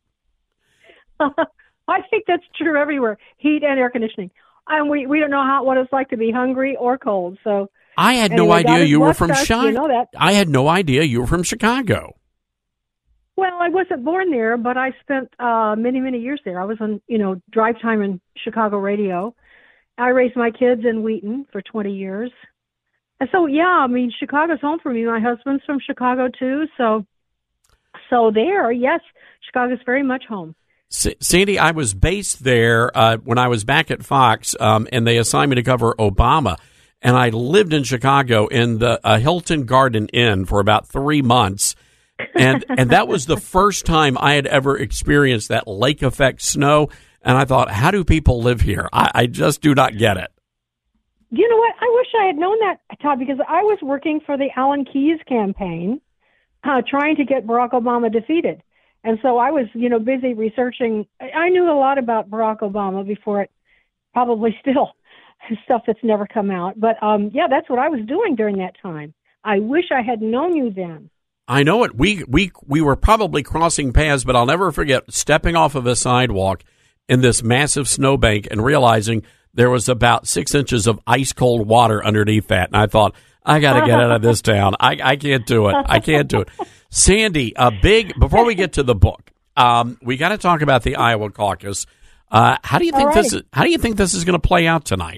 I think that's true everywhere, heat and air conditioning. And we, we don't know how what it's like to be hungry or cold, so...
I had
anyway,
no idea you were from Chicago.
You know that.
I had no idea you were from Chicago.
Well, I wasn't born there, but I spent uh, many, many years there. I was on, you know, drive time in Chicago radio. I raised my kids in Wheaton for twenty years. And so, yeah, I mean, Chicago's home for me. My husband's from Chicago, too. So, so there, yes, Chicago's very much home.
S- Sandy, I was based there uh, when I was back at Fox, um, and they assigned me to cover Obama. And I lived in Chicago in the uh, Hilton Garden Inn for about three months. And and that was the first time I had ever experienced that lake effect snow. And I thought, how do people live here? I, I just do not get it.
You know what? I wish I had known that, Todd, because I was working for the Alan Keyes campaign, uh, trying to get Barack Obama defeated. And so I was, you know, busy researching. I knew a lot about Barack Obama before it, probably still. Stuff that's never come out. But, um, yeah, that's what I was doing during that time. I wish I had known you then.
I know it. We we we were probably crossing paths, but I'll never forget stepping off of a sidewalk in this massive snowbank and realizing there was about six inches of ice-cold water underneath that. And I thought, I got to get out of this town. I, I can't do it. I can't do it. Sandy, a big, before we get to the book, um, we got to talk about the Iowa caucus. Uh, how do you think this is, how do you think this is going to play out tonight?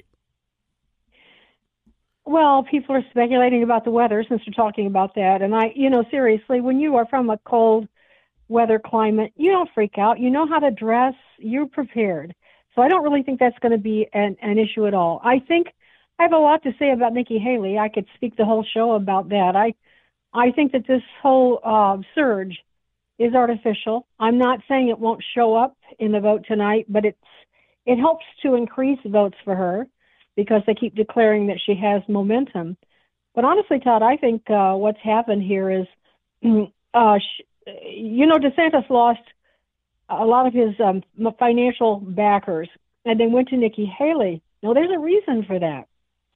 Well, people are speculating about the weather since we're talking about that. And I, you know, seriously, when you are from a cold weather climate, you don't freak out. You know how to dress. You're prepared. So I don't really think that's going to be an, an issue at all. I think I have a lot to say about Nikki Haley. I could speak the whole show about that. I, I think that this whole uh, surge is artificial. I'm not saying it won't show up in the vote tonight, but it's it helps to increase votes for her, because they keep declaring that she has momentum. But honestly, Todd, I think uh, what's happened here is, uh, sh- you know, DeSantis lost a lot of his um, financial backers, and they went to Nikki Haley. Now, there's a reason for that.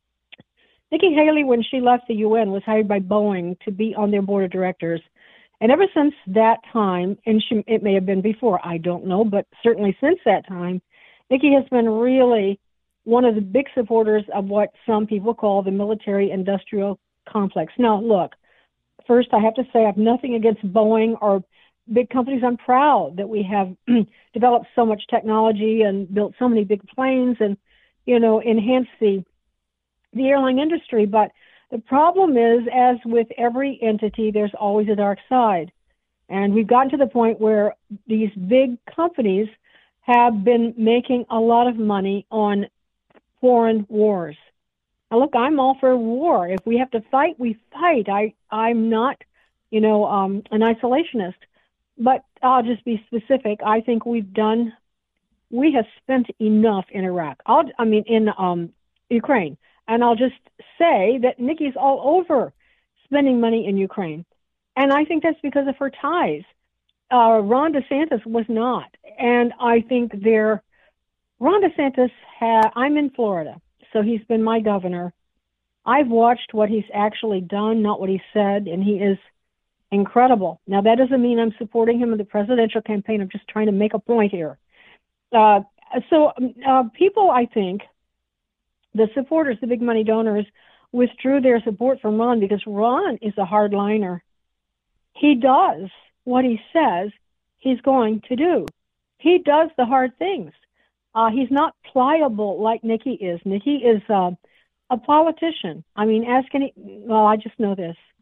Nikki Haley, when she left the U N, was hired by Boeing to be on their board of directors. And ever since that time, and she, it may have been before, I don't know, but certainly since that time, Nikki has been really one of the big supporters of what some people call the military-industrial complex. Now, look, first I have to say I have nothing against Boeing or big companies. I'm proud that we have developed so much technology and built so many big planes and, you know, enhanced the the airline industry. But the problem is, as with every entity, there's always a dark side. And we've gotten to the point where these big companies have been making a lot of money on foreign wars. Now, look, I'm all for war. If we have to fight, we fight. I, I'm not, you know, um, an isolationist. But I'll just be specific. I think we've done, we have spent enough in Iraq. I'll, I mean, in um, Ukraine. And I'll just say that Nikki's all over spending money in Ukraine. And I think that's because of her ties. Uh, Ron DeSantis was not. And I think they're, Ron DeSantis, ha- I'm in Florida, so he's been my governor. I've watched what he's actually done, not what he said, and he is incredible. Now, that doesn't mean I'm supporting him in the presidential campaign. I'm just trying to make a point here. Uh, so uh, people, I think, the supporters, the big money donors, withdrew their support from Ron because Ron is a hardliner. He does what he says he's going to do. He does the hard things. Uh, he's not pliable like Nikki is. Nikki is uh, a politician. I mean, ask any, well, I just know this.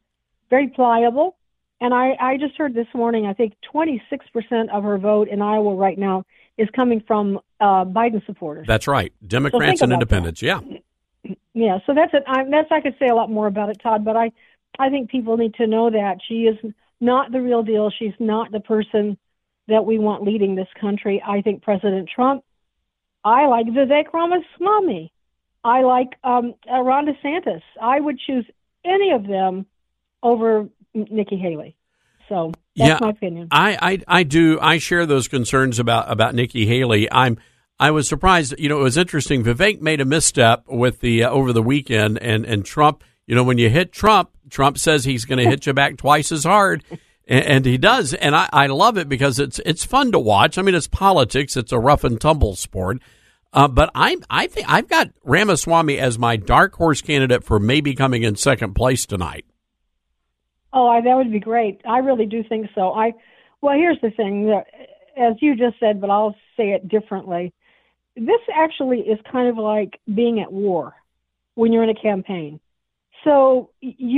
very pliable. And I, I just heard this morning, I think twenty-six percent of her vote in Iowa right now is coming from uh, Biden supporters.
That's right. Democrats
so
and independents,
that.
yeah.
Yeah, so that's it. I, that's I could say a lot more about it, Todd, but I, I think people need to know that she is not the real deal. She's not the person that we want leading this country. I think President Trump, I like Vivek Ramaswamy. I like um, uh, Ron DeSantis. I would choose any of them over Nikki Haley. So that's
yeah,
my opinion.
I, I, I do. I share those concerns about, about Nikki Haley. I'm I was surprised. You know, it was interesting. Vivek made a misstep with the uh, over the weekend, and, and Trump. You know, when you hit Trump, Trump says he's going to hit you back twice as hard, and, and he does. And I, I love it because it's it's fun to watch. I mean, it's politics. It's a rough and tumble sport. Uh, but I I think I've got Ramaswamy as my dark horse candidate for maybe coming in second place tonight.
Oh, I, that would be great. I really do think so. I well, here's the thing. As you just said, but I'll say it differently. This actually is kind of like being at war when you're in a campaign. So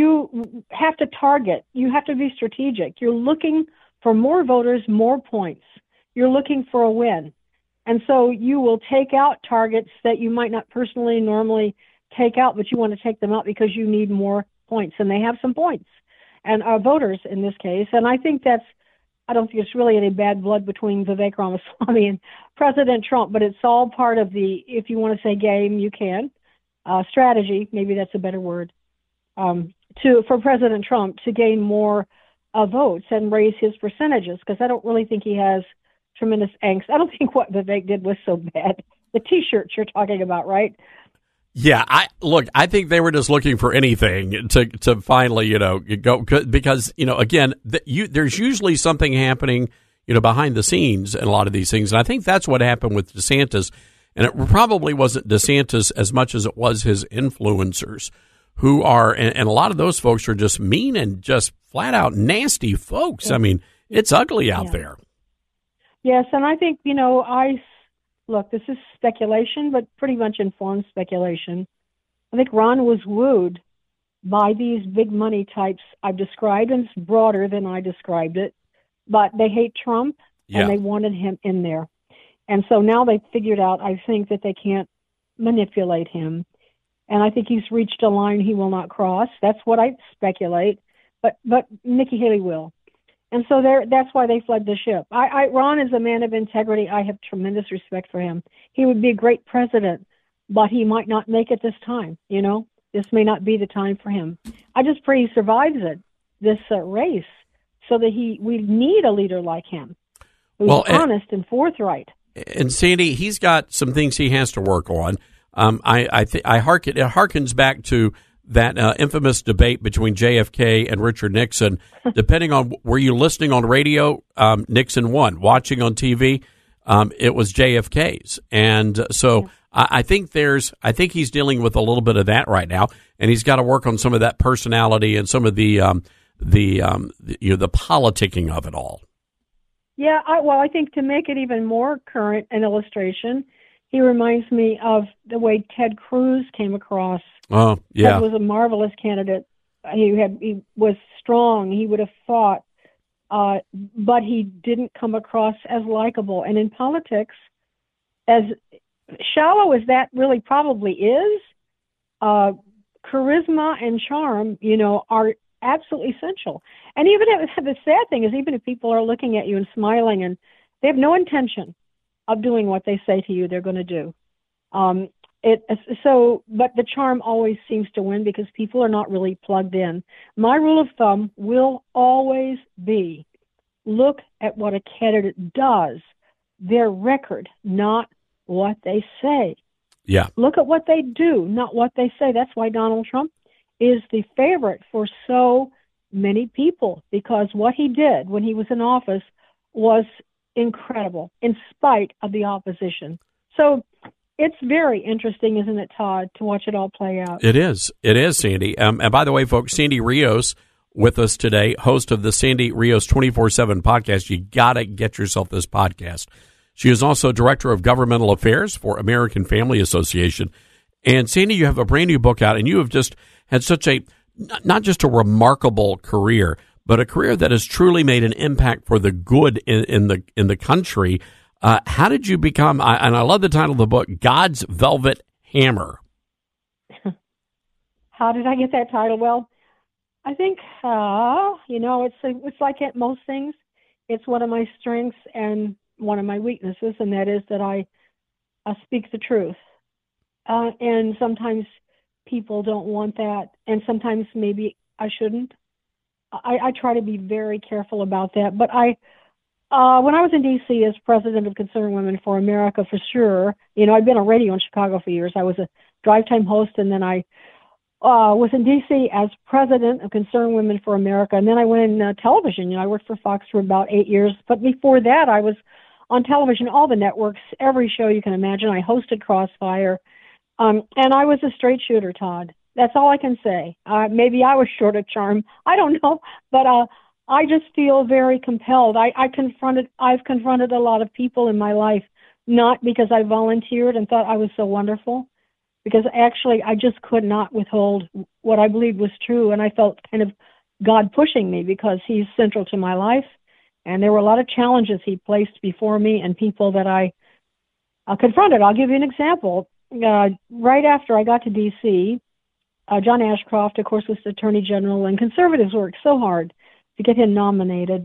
you have to target. You have to be strategic. You're looking for more voters, more points. You're looking for a win. And so you will take out targets that you might not personally normally take out, but you want to take them out because you need more points. And they have some points, and our voters in this case. And I think that's, I don't think it's really any bad blood between Vivek Ramaswamy and President Trump, but it's all part of the, if you want to say game, you can, uh, strategy, maybe that's a better word, um, to for President Trump to gain more uh, votes and raise his percentages, because I don't really think he has tremendous angst. I don't think what Vivek did was so bad. The T-shirts you're talking about, right?
Yeah, I look. I think they were just looking for anything to to finally, you know, go, because you know, again, the, you, there's usually something happening, you know, behind the scenes in a lot of these things, and I think that's what happened with DeSantis, and it probably wasn't DeSantis as much as it was his influencers, who are, and, and a lot of those folks are just mean and just flat out nasty folks. I mean, it's ugly out
yeah.
there.
Yes, and I think you know I. Look, this is speculation, but pretty much informed speculation. I think Ron was wooed by these big money types I've described, and it's broader than I described it. But they hate Trump,
yeah.
and they wanted him in there. And so now they've figured out, I think, that they can't manipulate him. And I think he's reached a line he will not cross. That's what I speculate. But but Nikki Haley will. And so that's why they fled the ship. I, I, Ron is a man of integrity. I have tremendous respect for him. He would be a great president, but he might not make it this time. You know, this may not be the time for him. I just pray he survives it, this uh, race, so that he we need a leader like him, who's
well,
honest and, and forthright.
And Sandy, he's got some things he has to work on. Um, I I, th- I harken it harkens back to that uh, infamous debate between J F K and Richard Nixon. Depending on, were you listening on radio, um, Nixon won. Watching on T V, um, it was J F K's. And so yeah. I, I think there's, I think he's dealing with a little bit of that right now, and he's got to work on some of that personality and some of the, um, the, um, the you know, the politicking of it all.
Yeah, I, well, I think to make it even more current, an illustration, he reminds me of the way Ted Cruz came across.
Oh, yeah.
Ted was a marvelous candidate. He had he was strong. He would have fought, uh, but he didn't come across as likable. And in politics, as shallow as that really probably is, uh, charisma and charm, you know, are absolutely essential. And even if the sad thing is, even if people are looking at you and smiling, and they have no intention of doing what they say to you they're going to do. Um, it so, but the charm always seems to win because people are not really plugged in. My rule of thumb will always be: look at what a candidate does, their record, not what they say.
Yeah.
Look at what they do, not what they say. That's why Donald Trump is the favorite for so many people, because what he did when he was in office was incredible, in spite of the opposition. So it's very interesting, isn't it, Todd, to watch it all play out?
It is. It is, Sandy. Um, and by the way, folks, Sandy Rios with us today, host of the Sandy Rios twenty-four seven podcast. You got to get yourself this podcast. She is also Director of Governmental Affairs for American Family Association. And Sandy, you have a brand new book out, and you have just had such a not just a remarkable career, but a career that has truly made an impact for the good in, in the in the country. Uh, how did you become, and I love the title of the book, God's Velvet Hammer?
How did I get that title? Well, I think, uh, you know, it's it's like at most things. It's one of my strengths and one of my weaknesses, and that is that I uh, speak the truth. Uh, and sometimes people don't want that, and sometimes maybe I shouldn't. I, I try to be very careful about that. But I, uh, when I was in D C as president of Concerned Women for America, for sure, you know, I'd been on radio in Chicago for years. I was a drive time host, and then I uh, was in D C as president of Concerned Women for America, and then I went in uh, television. You know, I worked for Fox for about eight years. But before that, I was on television, all the networks, every show you can imagine. I hosted Crossfire, um, and I was a straight shooter, Todd. That's all I can say. Uh, maybe I was short of charm. I don't know, but uh, I just feel very compelled. I, I confronted. I've confronted a lot of people in my life, not because I volunteered and thought I was so wonderful, because actually I just could not withhold what I believed was true, and I felt kind of God pushing me because He's central to my life, and there were a lot of challenges He placed before me and people that I uh, confronted. I'll give you an example. Uh, right after I got to D C, Uh, John Ashcroft, of course, was the Attorney General, and conservatives worked so hard to get him nominated.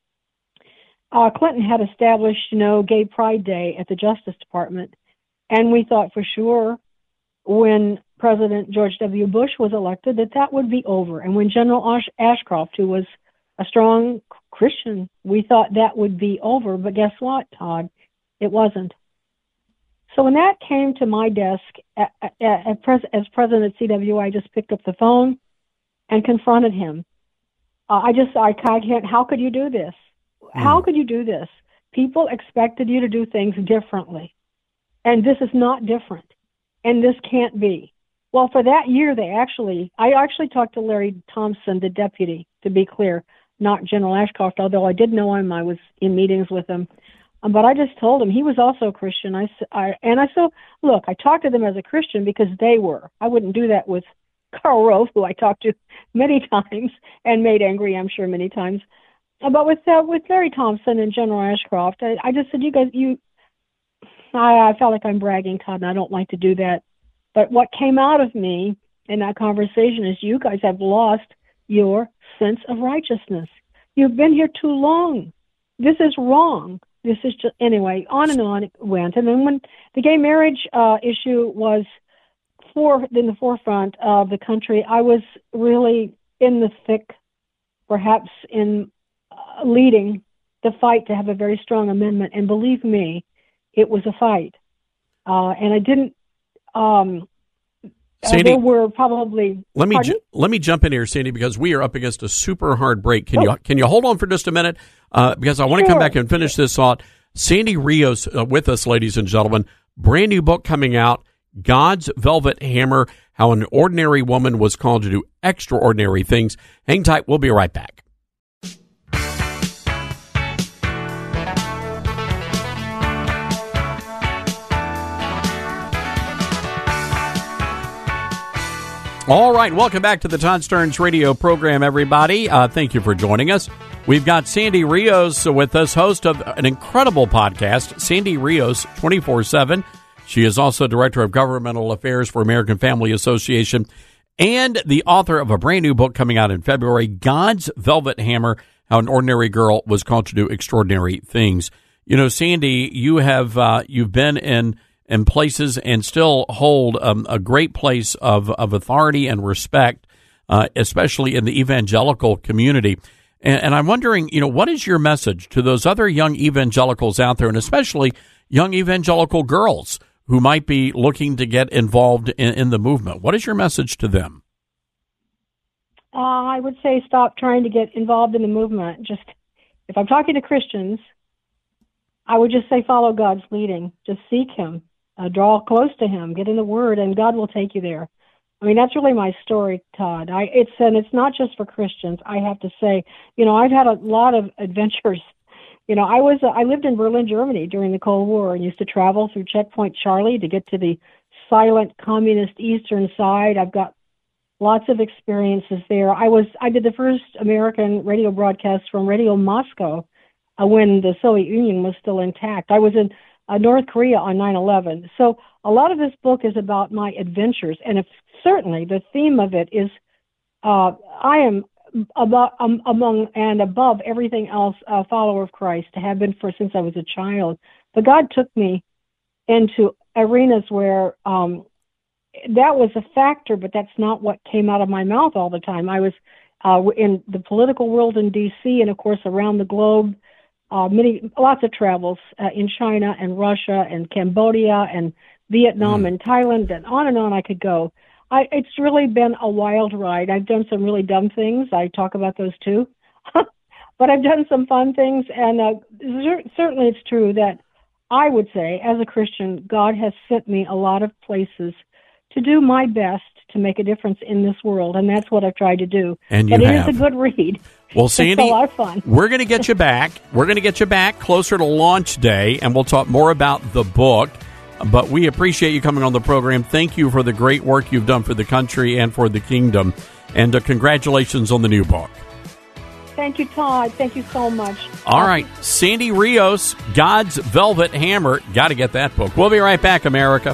Uh, Clinton had established, you know, Gay Pride Day at the Justice Department, and we thought for sure when President George W. Bush was elected that that would be over. And when General Ash- Ashcroft, who was a strong Christian, we thought that would be over. But guess what, Todd? It wasn't. So when that came to my desk at, at, at pres, as president of C W, I just picked up the phone and confronted him. Uh, I just, I, I can't, how could you do this? Mm. How could you do this? People expected you to do things differently. And this is not different. And this can't be. Well, for that year, they actually, I actually talked to Larry Thompson, the deputy, to be clear, not General Ashcroft, although I did know him. I was in meetings with him. But I just told him he was also a Christian. I, I, and I so look, I talked to them as a Christian because they were. I wouldn't do that with Karl Rove, who I talked to many times and made angry, I'm sure, many times. But with uh, with Larry Thompson and General Ashcroft, I, I just said, you guys, you. I, I felt like I'm bragging, Todd, and I don't like to do that. But what came out of me in that conversation is you guys have lost your sense of righteousness. You've been here too long. This is wrong. This is just, anyway, on and on it went. And then when the gay marriage uh, issue was for, in the forefront of the country, I was really in the thick, perhaps in uh, leading the fight to have a very strong amendment. And believe me, it was a fight. Uh, and I didn't, um,
Sandy,
uh, there were probably,
let me ju- let me jump in here, Sandy, because we are up against a super hard break. Can oh. you can you hold on for just a minute? Uh, because I want to
sure.
come back and finish this thought. Sandy Rios uh, with us, ladies and gentlemen. Brand new book coming out, God's Velvet Hammer, How an Ordinary Woman Was Called to Do Extraordinary Things. Hang tight. We'll be right back. All right, welcome back to the Todd Stearns radio program, everybody. Uh, thank you for joining us. We've got Sandy Rios with us, host of an incredible podcast, Sandy Rios twenty-four seven. She is also Director of Governmental Affairs for American Family Association and the author of a brand new book coming out in February, God's Velvet Hammer, How an Ordinary Girl Was Called to Do Extraordinary Things. You know, Sandy, you have uh, you've been in in places and still hold um, a great place of, of authority and respect, uh, especially in the evangelical community. And, and I'm wondering, you know, what is your message to those other young evangelicals out there, and especially young evangelical girls who might be looking to get involved in, in the movement? What is your message to them?
Uh, I would say stop trying to get involved in the movement. Just, if I'm talking to Christians, I would just say follow God's leading. Just seek Him. Uh, draw close to Him, get in the Word, and God will take you there. I mean, that's really my story, Todd. I, it's and it's not just for Christians. I have to say, you know, I've had a lot of adventures. You know, I was uh, I lived in Berlin, Germany during the Cold War, and used to travel through Checkpoint Charlie to get to the silent communist eastern side. I've got lots of experiences there. I was I did the first American radio broadcast from Radio Moscow uh, when the Soviet Union was still intact. I was in uh, North Korea on nine eleven. So a lot of this book is about my adventures, and if, certainly the theme of it is uh, I am above, um, among and above everything else a follower of Christ, have been for since I was a child. But God took me into arenas where um, that was a factor, but that's not what came out of my mouth all the time. I was uh, in the political world in D C and, of course, around the globe, uh, many lots of travels uh, in China and Russia and Cambodia and Vietnam mm. and Thailand, and on and on I could go. I, it's really been a wild ride. I've done some really dumb things. I talk about those too. But I've done some fun things, and uh, certainly it's true that I would say, as a Christian, God has sent me a lot of places to do my best to make a difference in this world, and that's what I've tried to do.
And you
but
have.
It is a good read.
Well, Sandy,
it's a lot of fun.
We're going to get you back. We're going to get you back closer to launch day, and we'll talk more about the book. But we appreciate you coming on the program. Thank you for the great work you've done for the country and for the kingdom, and uh, congratulations on the new book.
Thank you, Todd. Thank you so much.
All right. Sandy Rios, God's Velvet Hammer. Got to get that book. We'll be right back, America.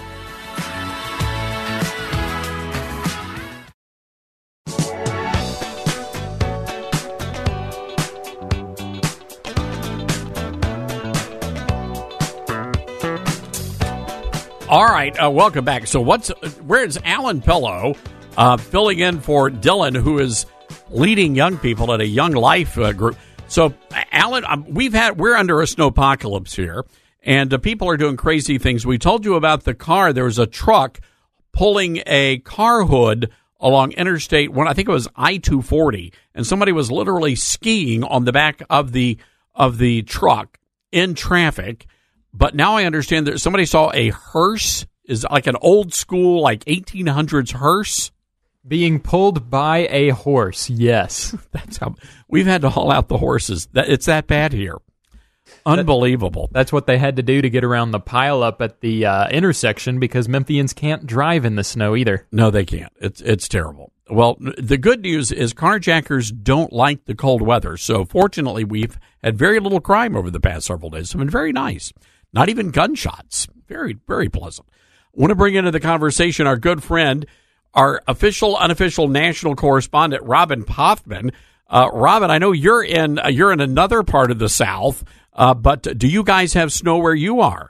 All right, uh, welcome back. So, what's where's Alan Pello uh, filling in for Dylan, who is leading young people at a Young Life uh, group? So, Alan, um, we've had we're under a snowpocalypse here, and uh, people are doing crazy things. We told you about the car. There was a truck pulling a car hood along Interstate One. I think it was I two forty, and somebody was literally skiing on the back of the of the truck in traffic. But now I understand that somebody saw a hearse, is like an old school, like eighteen hundreds hearse.
Being pulled by a horse, yes.
That's how we've had to haul out the horses. That It's that bad here. Unbelievable.
That, that's what they had to do to get around the pileup at the uh, intersection, because Memphians can't drive in the snow either.
No, they can't. It's it's terrible. Well, the good news is carjackers don't like the cold weather. So fortunately, we've had very little crime over the past several days. It's been very nice. Not even gunshots. Very, very pleasant. I want to bring into the conversation our good friend, our official, unofficial national correspondent, Robin Poffman. Uh, Robin, I know you're in uh, you're in another part of the South, uh, but do you guys have snow where you are?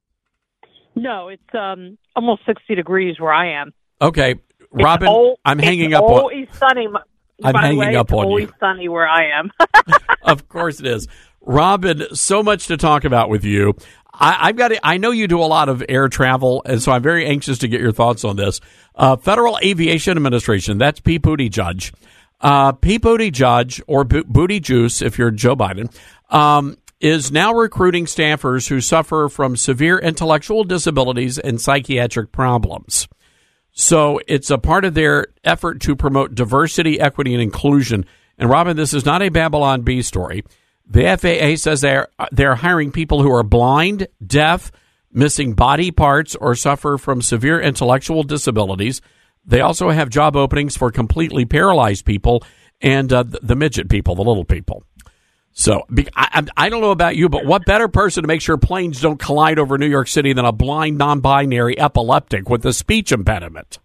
No, it's um, almost sixty degrees where I am.
Okay, Robin,
old,
I'm hanging
it's
up on
always sunny.
I'm
By
hanging
the way,
up
it's
on
always
you.
sunny where I am.
Of course it is. Robin, so much to talk about with you. I, I've got. To, I know you do a lot of air travel, and so I'm very anxious to get your thoughts on this. Uh, Federal Aviation Administration, that's Pete Buttigieg. Uh, Pete Buttigieg, or Bo- Booty Juice, if you're Joe Biden, um, is now recruiting staffers who suffer from severe intellectual disabilities and psychiatric problems. So it's a part of their effort to promote diversity, equity, and inclusion. And Robin, this is not a Babylon Bee story. The F A A says they're, they're hiring people who are blind, deaf, missing body parts, or suffer from severe intellectual disabilities. They also have job openings for completely paralyzed people and uh, the, the midget people, the little people. So I, I don't know about you, but what better person to make sure planes don't collide over New York City than a blind, non-binary epileptic with a speech impediment?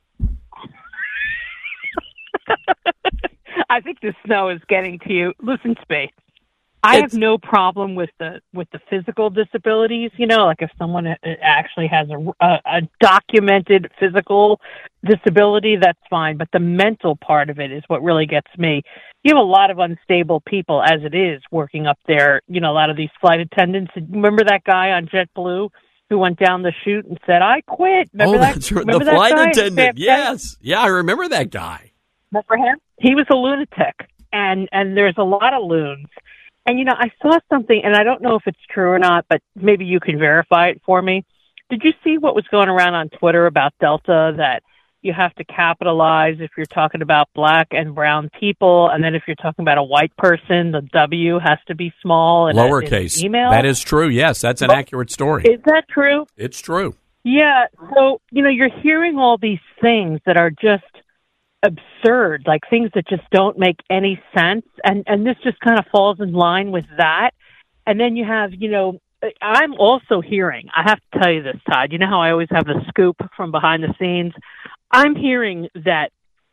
I think the snow is getting to you. Listen to me. I it's, have no problem with the with the physical disabilities. You know, like if someone actually has a, a, a documented physical disability, that's fine. But the mental part of it is what really gets me. You have a lot of unstable people as it is working up there. You know, a lot of these flight attendants. Remember that guy on JetBlue who went down the chute and said, "I quit." Remember
oh,
that?
That's right.
Remember
the
that
flight
guy?
attendant. Yes, yeah, I remember that guy.
Remember him? He was a lunatic, and and there's a lot of loons. And, you know, I saw something, and I don't know if it's true or not, but maybe you can verify it for me. Did you see what was going around on Twitter about Delta, that you have to capitalize if you're talking about black and brown people, and then if you're talking about a white person, the W has to be small and
lowercase?
Email?
That is true, yes. That's an
well,
accurate story.
Is that true?
It's true.
Yeah. So, you know, you're hearing all these things that are just absurd, like things that just don't make any sense. And, and this just kind of falls in line with that. And then you have, you know, I'm also hearing, I have to tell you this, Todd, you know how I always have the scoop from behind the scenes? I'm hearing that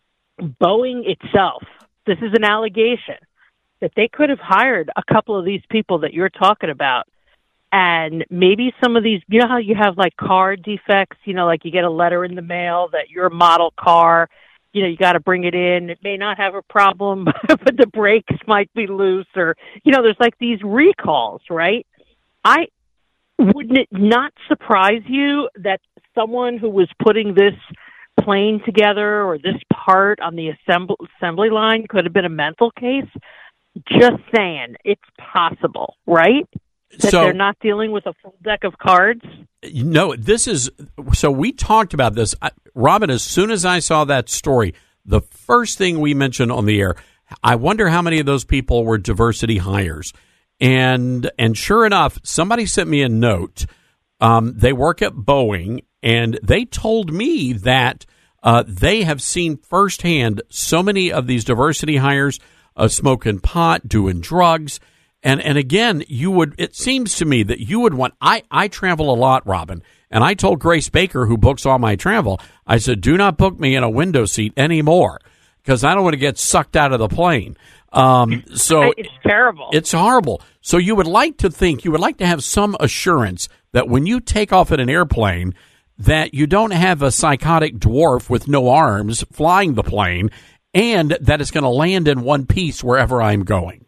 Boeing itself, this is an allegation, that they could have hired a couple of these people that you're talking about. And maybe some of these, you know how you have like car defects, you know, like you get a letter in the mail that your model car, you know, you got to bring it in. It may not have a problem, but the brakes might be loose, or, you know, there's like these recalls, right? I wouldn't it not surprise you that someone who was putting this plane together or this part on the assembly, assembly line could have been a mental case? Just saying, it's possible, right? That
so,
they're not dealing with a full deck of cards?
No, this is, so we talked about this. I, Robin, as soon as I saw that story, the first thing we mentioned on the air, I wonder how many of those people were diversity hires. And and sure enough, somebody sent me a note. Um, they work at Boeing, and they told me that uh, they have seen firsthand so many of these diversity hires uh, smoking pot, doing drugs. And and again, you would. It seems to me that you would want. I, I travel a lot, Robin, and I told Grace Baker, who books all my travel, I said, do not book me in a window seat anymore because I don't want to get sucked out of the plane. Um, so
it's terrible.
It's horrible. So you would like to think, you would like to have some assurance that when you take off in an airplane, that you don't have a psychotic dwarf with no arms flying the plane, and that it's going to land in one piece wherever I'm going.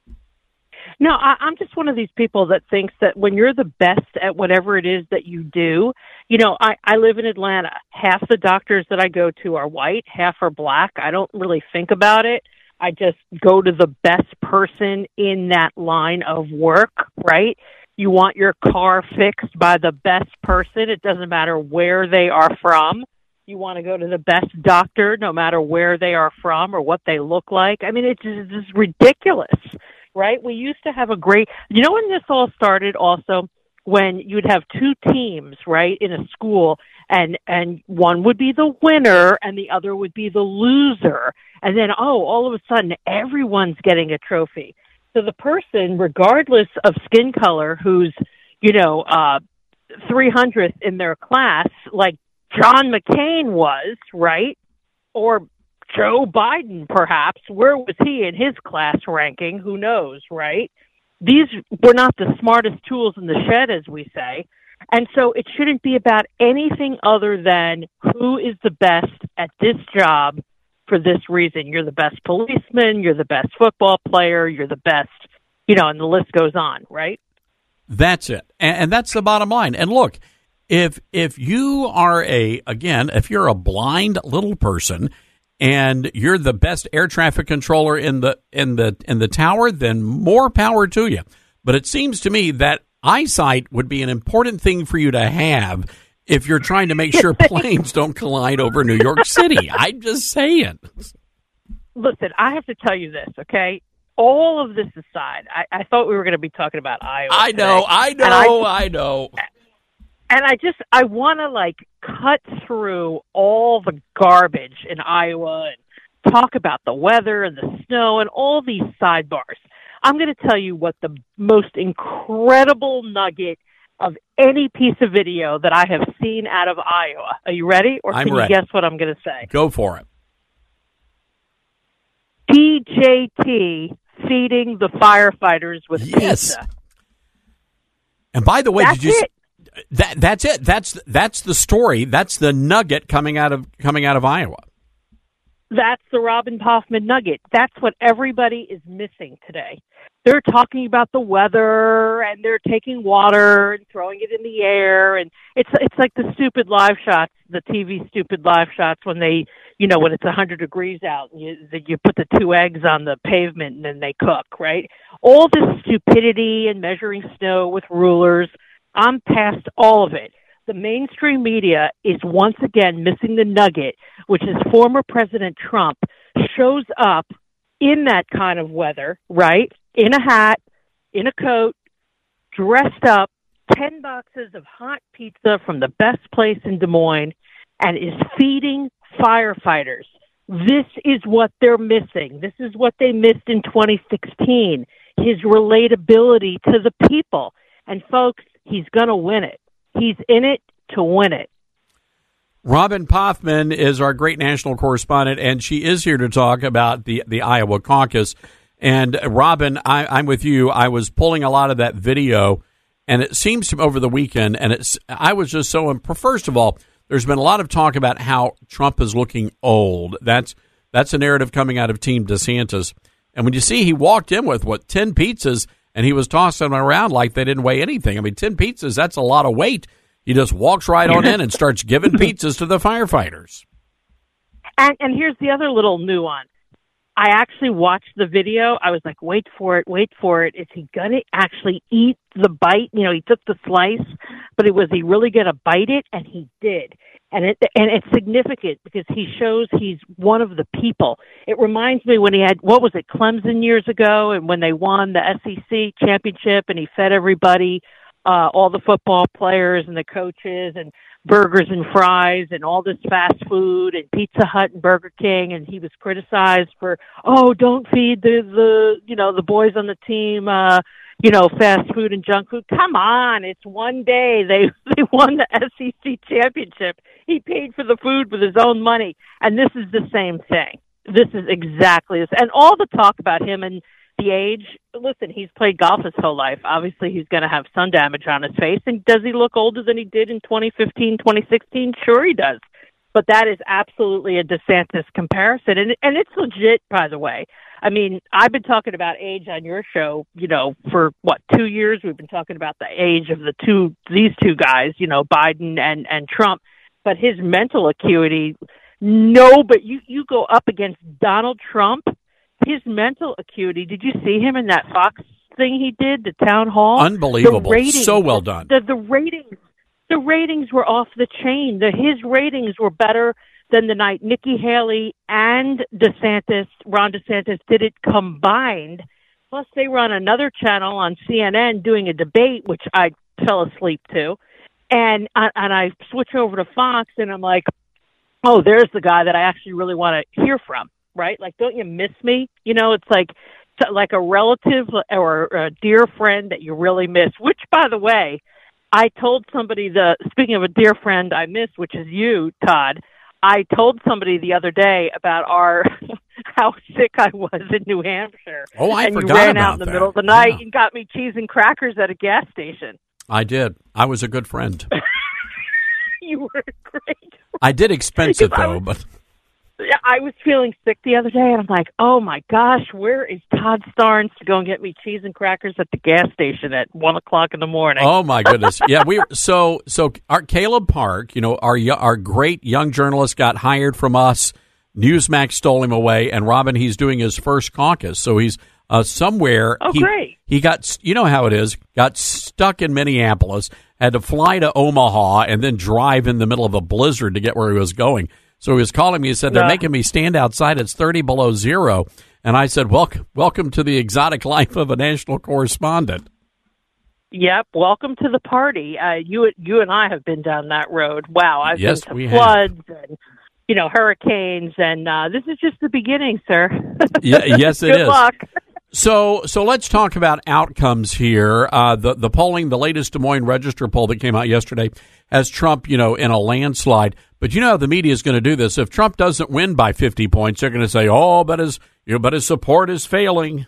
No, I, I'm just one of these people that thinks that when you're the best at whatever it is that you do, you know, I, I live in Atlanta. Half the doctors that I go to are white, half are black. I don't really think about it. I just go to the best person in that line of work, right? You want your car fixed by the best person. It doesn't matter where they are from. You want to go to the best doctor, no matter where they are from or what they look like. I mean, it's just it's ridiculous, right? We used to have a great, you know, when this all started also, when you'd have two teams, right, in a school, and and one would be the winner and the other would be the loser. And then, oh, all of a sudden, everyone's getting a trophy. So the person, regardless of skin color, who's, you know, uh, three hundredth in their class, like John McCain was, right, or Joe Biden, perhaps, where was he in his class ranking? Who knows, right? These were not the smartest tools in the shed, as we say. And so it shouldn't be about anything other than who is the best at this job for this reason. You're the best policeman, you're the best football player, you're the best, you know, and the list goes on, right?
That's it. And, and that's the bottom line. And look, if if you are a, again, if you're a blind little person and you're the best air traffic controller in the in the in the tower, then more power to you. But it seems to me that eyesight would be an important thing for you to have if you're trying to make sure planes don't collide over New York City. I'm just saying.
Listen, I have to tell you this, okay? All of this aside, I, I thought we were going to be talking about Iowa.
I know,
today.
I know, I, I know.
And I just, I want to, like, cut through all the garbage in Iowa and talk about the weather and the snow and all these sidebars. I'm going to tell you what the most incredible nugget of any piece of video that I have seen out of Iowa. Are you ready? Or
I'm
can
ready.
you guess what I'm going to say?
Go for it.
P J T feeding the firefighters with
yes.
pizza.
And by the way,
that's
did you
it.
That that's it. That's that's the story. That's the nugget coming out of coming out of Iowa.
That's the Robin Hoffman nugget. That's what everybody is missing today. They're talking about the weather and they're taking water and throwing it in the air, and it's it's like the stupid live shots, the T V stupid live shots when they, you know, when it's one hundred degrees out and you you put the two eggs on the pavement and then they cook, right? All this stupidity and measuring snow with rulers. I'm past all of it. The mainstream media is once again missing the nugget, which is former President Trump shows up in that kind of weather, right? In a hat, in a coat, dressed up, ten boxes of hot pizza from the best place in Des Moines, and is feeding firefighters. This is what they're missing. This is what they missed in twenty sixteen, his relatability to the people. And, folks, he's going to win it. He's in it to win it.
Robin Poffman is our great national correspondent, and she is here to talk about the, the Iowa caucus. And, Robin, I, I'm with you. I was pulling a lot of that video, and it seems to over the weekend, and it's I was just so impressed. First of all, there's been a lot of talk about how Trump is looking old. That's that's a narrative coming out of Team DeSantis. And when you see he walked in with, what, ten pizzas, and he was tossing them around like they didn't weigh anything. I mean, ten pizzas, that's a lot of weight. He just walks right on in and starts giving pizzas to the firefighters.
And, and here's the other little nuance. I actually watched the video. I was like, wait for it, wait for it. Is he going to actually eat the bite? You know, he took the slice, but it was he really going to bite it? And he did. And it and it's significant because he shows he's one of the people. It reminds me when he had, what was it, Clemson years ago, and when they won the S E C championship and he fed everybody, uh, all the football players and the coaches, and burgers and fries and all this fast food and Pizza Hut and Burger King, and he was criticized for, oh, don't feed the, the you know, the boys on the team, uh, you know, fast food and junk food. Come on, it's one day. They they won the S E C championship. He paid for the food with his own money, and this is the same thing. This is exactly this. And all the talk about him and the age, listen, he's played golf his whole life. Obviously, he's going to have sun damage on his face. And does he look older than he did in twenty fifteen, twenty sixteen? Sure he does. But that is absolutely a DeSantis comparison. And, and it's legit, by the way. I mean, I've been talking about age on your show, you know, for, what, two years? We've been talking about the age of the two, these two guys, you know, Biden and, and Trump. But his mental acuity, no, but you, you go up against Donald Trump. His mental acuity, did you see him in that Fox thing he did, the town hall?
Unbelievable. Ratings, so well done.
The, the ratings the ratings were off the chain. The, his ratings were better than the night Nikki Haley and DeSantis, Ron DeSantis, did it combined. Plus, they were on another channel on C N N doing a debate, which I fell asleep to. And, and I switch over to Fox, and I'm like, oh, there's the guy that I actually really want to hear from. Right? Like, don't you miss me? You know, it's like like a relative or a dear friend that you really miss, which, by the way, I told somebody, the speaking of a dear friend I miss, which is you, Todd, I told somebody the other day about our how sick I was in New Hampshire.
Oh, I
and
forgot
you ran
about
out in the
that.
middle of the night
Yeah.
and got me cheese and crackers at a gas station.
I did. I was a good friend.
You were great.
I did expense it,
I
though,
was-
but...
I was feeling sick the other day, and I'm like, oh, my gosh, where is Todd Starnes to go and get me cheese and crackers at the gas station at one o'clock in the morning?
Oh, my goodness. Yeah, we were, so so our Caleb Park, you know, our yo- our great young journalist got hired from us. Newsmax stole him away, and Robin, he's doing his first caucus, so he's uh, somewhere.
Oh,
he,
great.
He got, you know how it is, got stuck in Minneapolis, had to fly to Omaha, and then drive in the middle of a blizzard to get where he was going. So he was calling me. He said, they're
Yeah.
making me stand outside. It's thirty below zero. And I said, welcome, welcome to the exotic life of a national correspondent.
Yep, welcome to the party. Uh, you you and I have been down that road. Wow, I've
Yes,
been to
we have.
floods and, you know, hurricanes, and uh, this is just the beginning, sir.
Yeah, yes, it
Good
is.
luck.
So, so let's talk about outcomes here. Uh, the the polling, the latest Des Moines Register poll that came out yesterday, has Trump, you know, in a landslide. But you know how the media is going to do this. If Trump doesn't win by fifty points, they're going to say, "Oh, but his, you know, but his support is failing."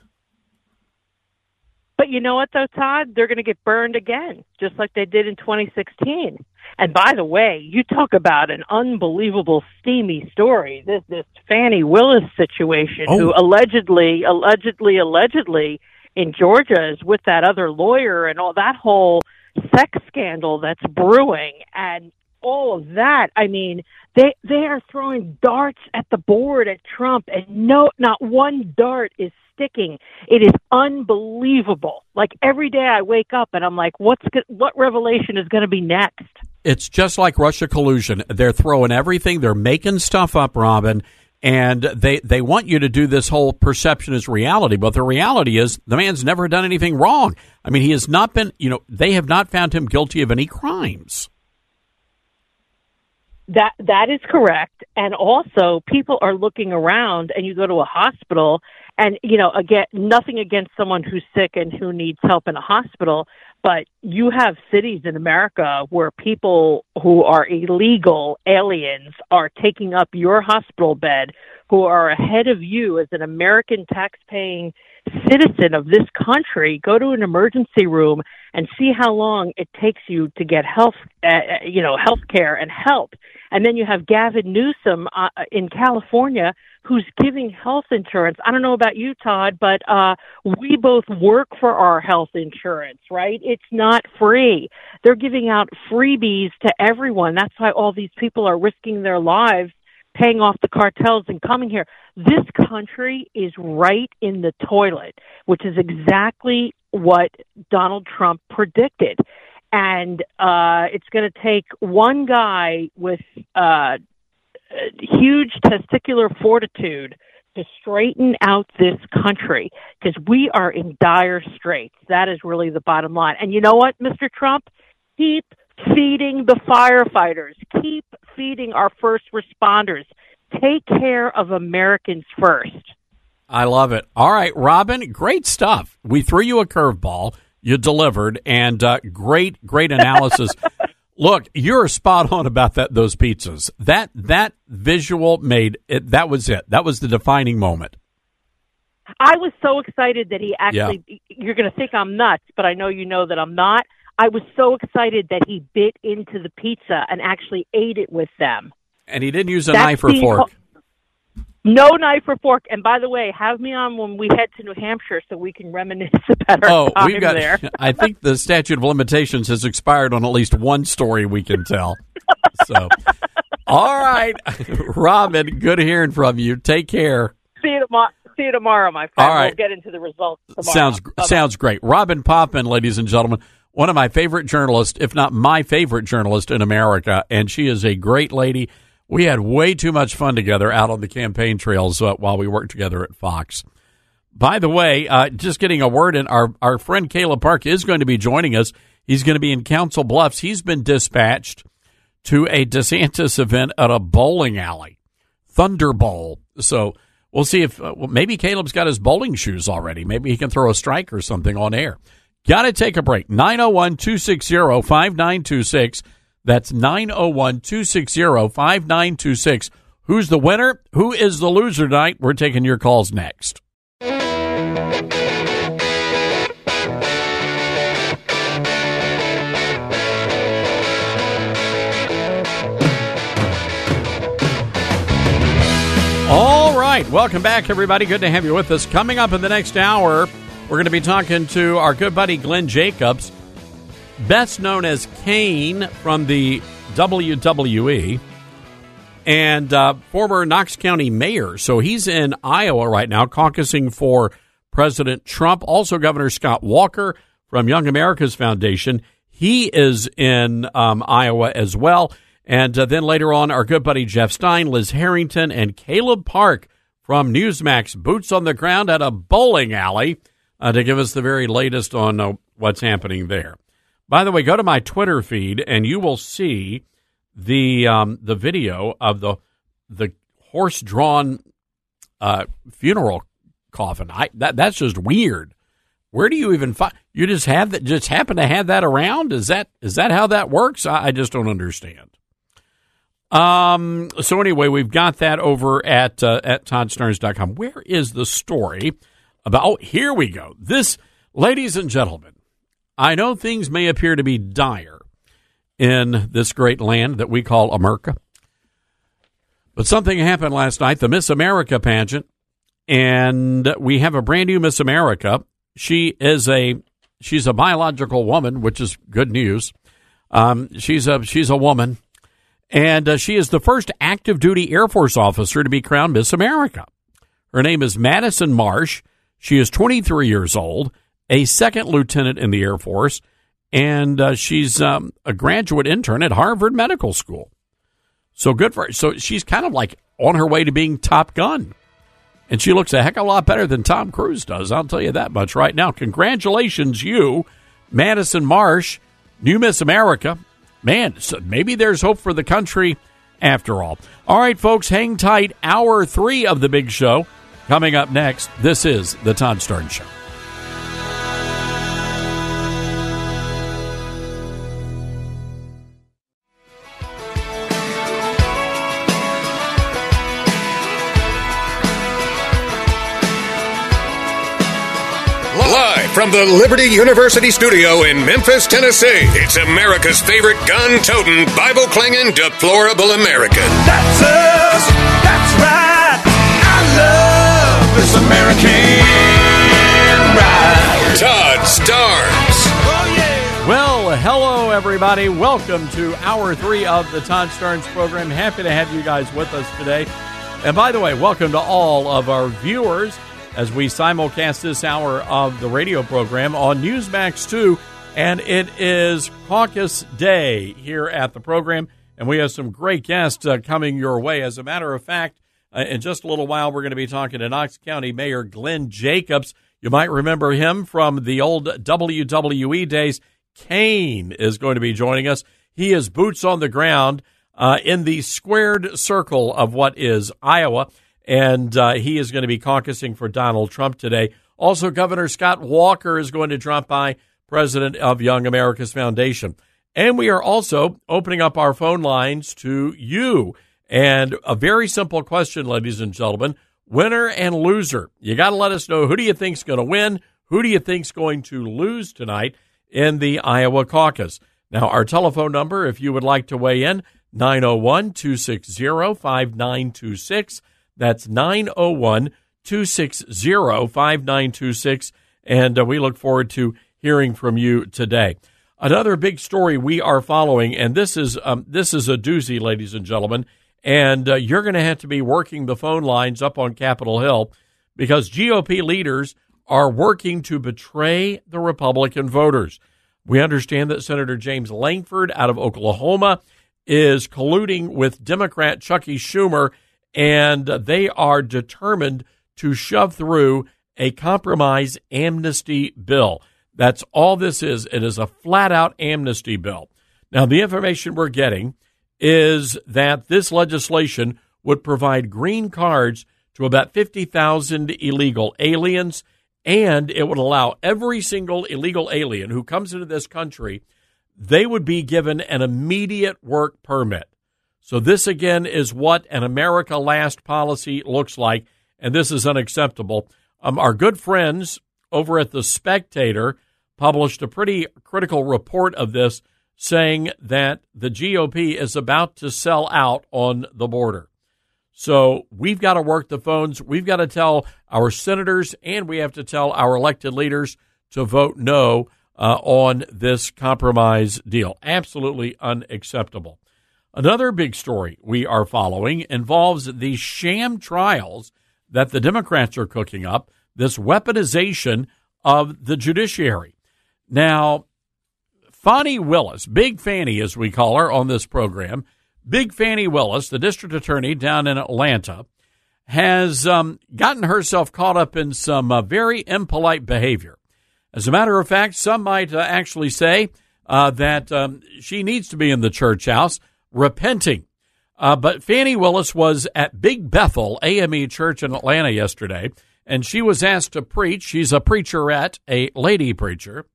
But you know what, though, Todd? They're going to get burned again, just like they did in twenty sixteen. And by the way, you talk about an unbelievable steamy story. This this Fannie Willis situation,
Oh.
who allegedly, allegedly, allegedly in Georgia is with that other lawyer, and all that whole sex scandal that's brewing, and all of that. I mean, they they are throwing darts at the board at Trump, and no, not one dart is sticking. It is unbelievable. Like, every day I wake up and I'm like, what's go- what revelation is going to be next?
It's just like Russia collusion. They're throwing everything. They're making stuff up, Robin, and they they want you to do this whole perception as reality. But the reality is the man's never done anything wrong. I mean, he has not been, you know, they have not found him guilty of any crimes.
That that is correct. And also, people are looking around, and you go to a hospital, and, you know, again, nothing against someone who's sick and who needs help in a hospital, but you have cities in America where people who are illegal aliens are taking up your hospital bed, who are ahead of you as an American tax-paying citizen of this country. Go to an emergency room and see how long it takes you to get health, uh, you know, health care and help. And then you have Gavin Newsom uh, in California who's giving health insurance. I don't know about you, Todd, but uh, we both work for our health insurance, right? It's not free. They're giving out freebies to everyone. That's why all these people are risking their lives paying off the cartels and coming here. This country is right in the toilet, which is exactly what Donald Trump predicted. And uh, it's going to take one guy with uh, huge testicular fortitude to straighten out this country, because we are in dire straits. That is really the bottom line. And you know what, Mister Trump? Keep feeding the firefighters. Keep feeding our first responders. Take care of Americans first.
I love it. All right, Robin, great stuff. We threw you a curveball. You delivered, and uh, great, great analysis. Look, you're spot on about that. Those pizzas. That that visual made it. That was it. That was the defining moment.
I was so excited that he actually.
Yeah.
You're going to think I'm nuts, but I know you know that I'm not. I was so excited that he bit into the pizza and actually ate it with them.
And he didn't use a
That's
knife or fork.
Co- no knife or fork. And by the way, have me on when we head to New Hampshire so we can reminisce about our
oh,
time
we've got,
there.
I think the statute of limitations has expired on at least one story we can tell. So, all right, Robin, good hearing from you. Take care.
See you tomorrow. See you tomorrow, my friend.
All right.
We'll get into the results tomorrow.
Sounds
Bye-bye.
sounds great. Robin Poppin, ladies and gentlemen, one of my favorite journalists, if not my favorite journalist in America, and she is a great lady. We had way too much fun together out on the campaign trails uh, while we worked together at Fox. By the way, uh, just getting a word in, our, our friend Caleb Park is going to be joining us. He's going to be in Council Bluffs. He's been dispatched to a DeSantis event at a bowling alley, Thunder Bowl. So we'll see if uh, well, maybe Caleb's got his bowling shoes already. Maybe he can throw a strike or something on air. Got to take a break. nine oh one, two six zero, five nine two six. That's nine oh one, two six zero, five nine two six. Who's the winner? Who is the loser tonight? We're taking your calls next. All right. Welcome back, everybody. Good to have you with us. Coming up in the next hour, we're going to be talking to our good buddy Glenn Jacobs, best known as Kane from the W W E, and uh, former Knox County mayor. So he's in Iowa right now, caucusing for President Trump. Also, Governor Scott Walker from Young America's Foundation. He is in um, Iowa as well. And uh, then later on, our good buddy Jeff Stein, Liz Harrington, and Caleb Park from Newsmax, boots on the ground at a bowling alley uh, to give us the very latest on uh, what's happening there. By the way, go to my Twitter feed, and you will see the um, the video of the the horse-drawn uh, funeral coffin. I that that's just weird. Where do you even find? You just have that? Just happen to have that around? Is that is that how that works? I, I just don't understand. Um. So anyway, we've got that over at uh, at Todd Starnes dot com. Where is the story about? Oh, here we go. This, ladies and gentlemen. I know things may appear to be dire in this great land that we call America, but something happened last night, the Miss America pageant, and we have a brand new Miss America. She is a she's a biological woman, which is good news. Um, she's a she's a woman, and uh, she is the first active duty Air Force officer to be crowned Miss America. Her name is Madison Marsh. She is twenty-three years old. A second lieutenant in the Air Force, and uh, she's um, a graduate intern at Harvard Medical School. So good for her. So she's kind of like on her way to being Top Gun. And she looks a heck of a lot better than Tom Cruise does. I'll tell you that much right now. Congratulations, you, Madison Marsh, new Miss America. Man, so maybe there's hope for the country after all. All right, folks, hang tight. Hour three of the big show coming up next. This is the Todd Starnes Show.
Live from the Liberty University studio in Memphis, Tennessee, it's America's favorite gun-toting, Bible-clanging, deplorable American.
That's us. That's right. I love this American ride.
Todd Starnes.
Oh, yeah.
Well, hello, everybody. Welcome to Hour three of the Todd Starnes program. Happy to have you guys with us today. And by the way, welcome to all of our viewers as we simulcast this hour of the radio program on Newsmax two, and it is Caucus Day here at the program, and we have some great guests uh, coming your way. As a matter of fact, uh, in just a little while, we're going to be talking to Knox County Mayor Glenn Jacobs. You might remember him from the old W W E days. Kane is going to be joining us. He is boots on the ground uh, in the squared circle of what is Iowa. And uh, he is going to be caucusing for Donald Trump today. Also, Governor Scott Walker is going to drop by, president of Young America's Foundation. And we are also opening up our phone lines to you. And a very simple question, ladies and gentlemen, winner and loser. You got to let us know, who do you think's going to win? Who do you think's going to lose tonight in the Iowa caucus? Now, our telephone number, if you would like to weigh in, nine oh one, two six zero, five nine two six. That's nine oh one, two six zero, five nine two six, and uh, we look forward to hearing from you today. Another big story we are following, and this is um, this is a doozy, ladies and gentlemen, and uh, you're going to have to be working the phone lines up on Capitol Hill because G O P leaders are working to betray the Republican voters. We understand that Senator James Lankford out of Oklahoma is colluding with Democrat Chuckie Schumer, and they are determined to shove through a compromise amnesty bill. That's all this is. It is a flat-out amnesty bill. Now, the information we're getting is that this legislation would provide green cards to about fifty thousand illegal aliens, and it would allow every single illegal alien who comes into this country, they would be given an immediate work permit. So this, again, is what an America Last policy looks like, and this is unacceptable. Um, our good friends over at The Spectator published a pretty critical report of this, saying that the G O P is about to sell out on the border. So we've got to work the phones. We've got to tell our senators, and we have to tell our elected leaders to vote no uh, on this compromise deal. Absolutely unacceptable. Another big story we are following involves the sham trials that the Democrats are cooking up, this weaponization of the judiciary. Now, Fani Willis, Big Fanny as we call her on this program, Big Fanny Willis, the district attorney down in Atlanta, has um, gotten herself caught up in some uh, very impolite behavior. As a matter of fact, some might uh, actually say uh, that um, she needs to be in the church house repenting. Uh, but Fannie Willis was at Big Bethel A M E Church in Atlanta yesterday, and she was asked to preach. She's a preacherette, a lady preacher,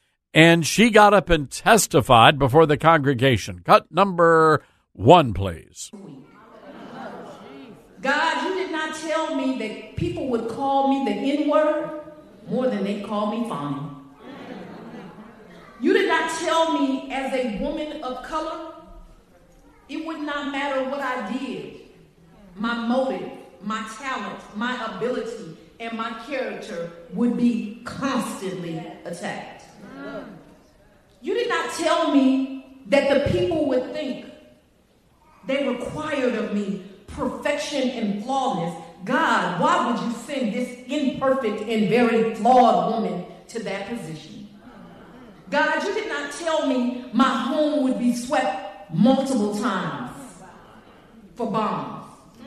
and she got up and testified before the congregation. Cut number one, please.
God, you did not tell me that people would call me the N-word more than they call me Fannie. You did not tell me as a woman of color it would not matter what I did. My motive, my talent, my ability, and my character would be constantly attacked. You did not tell me that the people would think they required of me perfection and flawlessness. God, why would you send this imperfect and very flawed woman to that position? God, you did not tell me my home would be swept multiple times for bombs.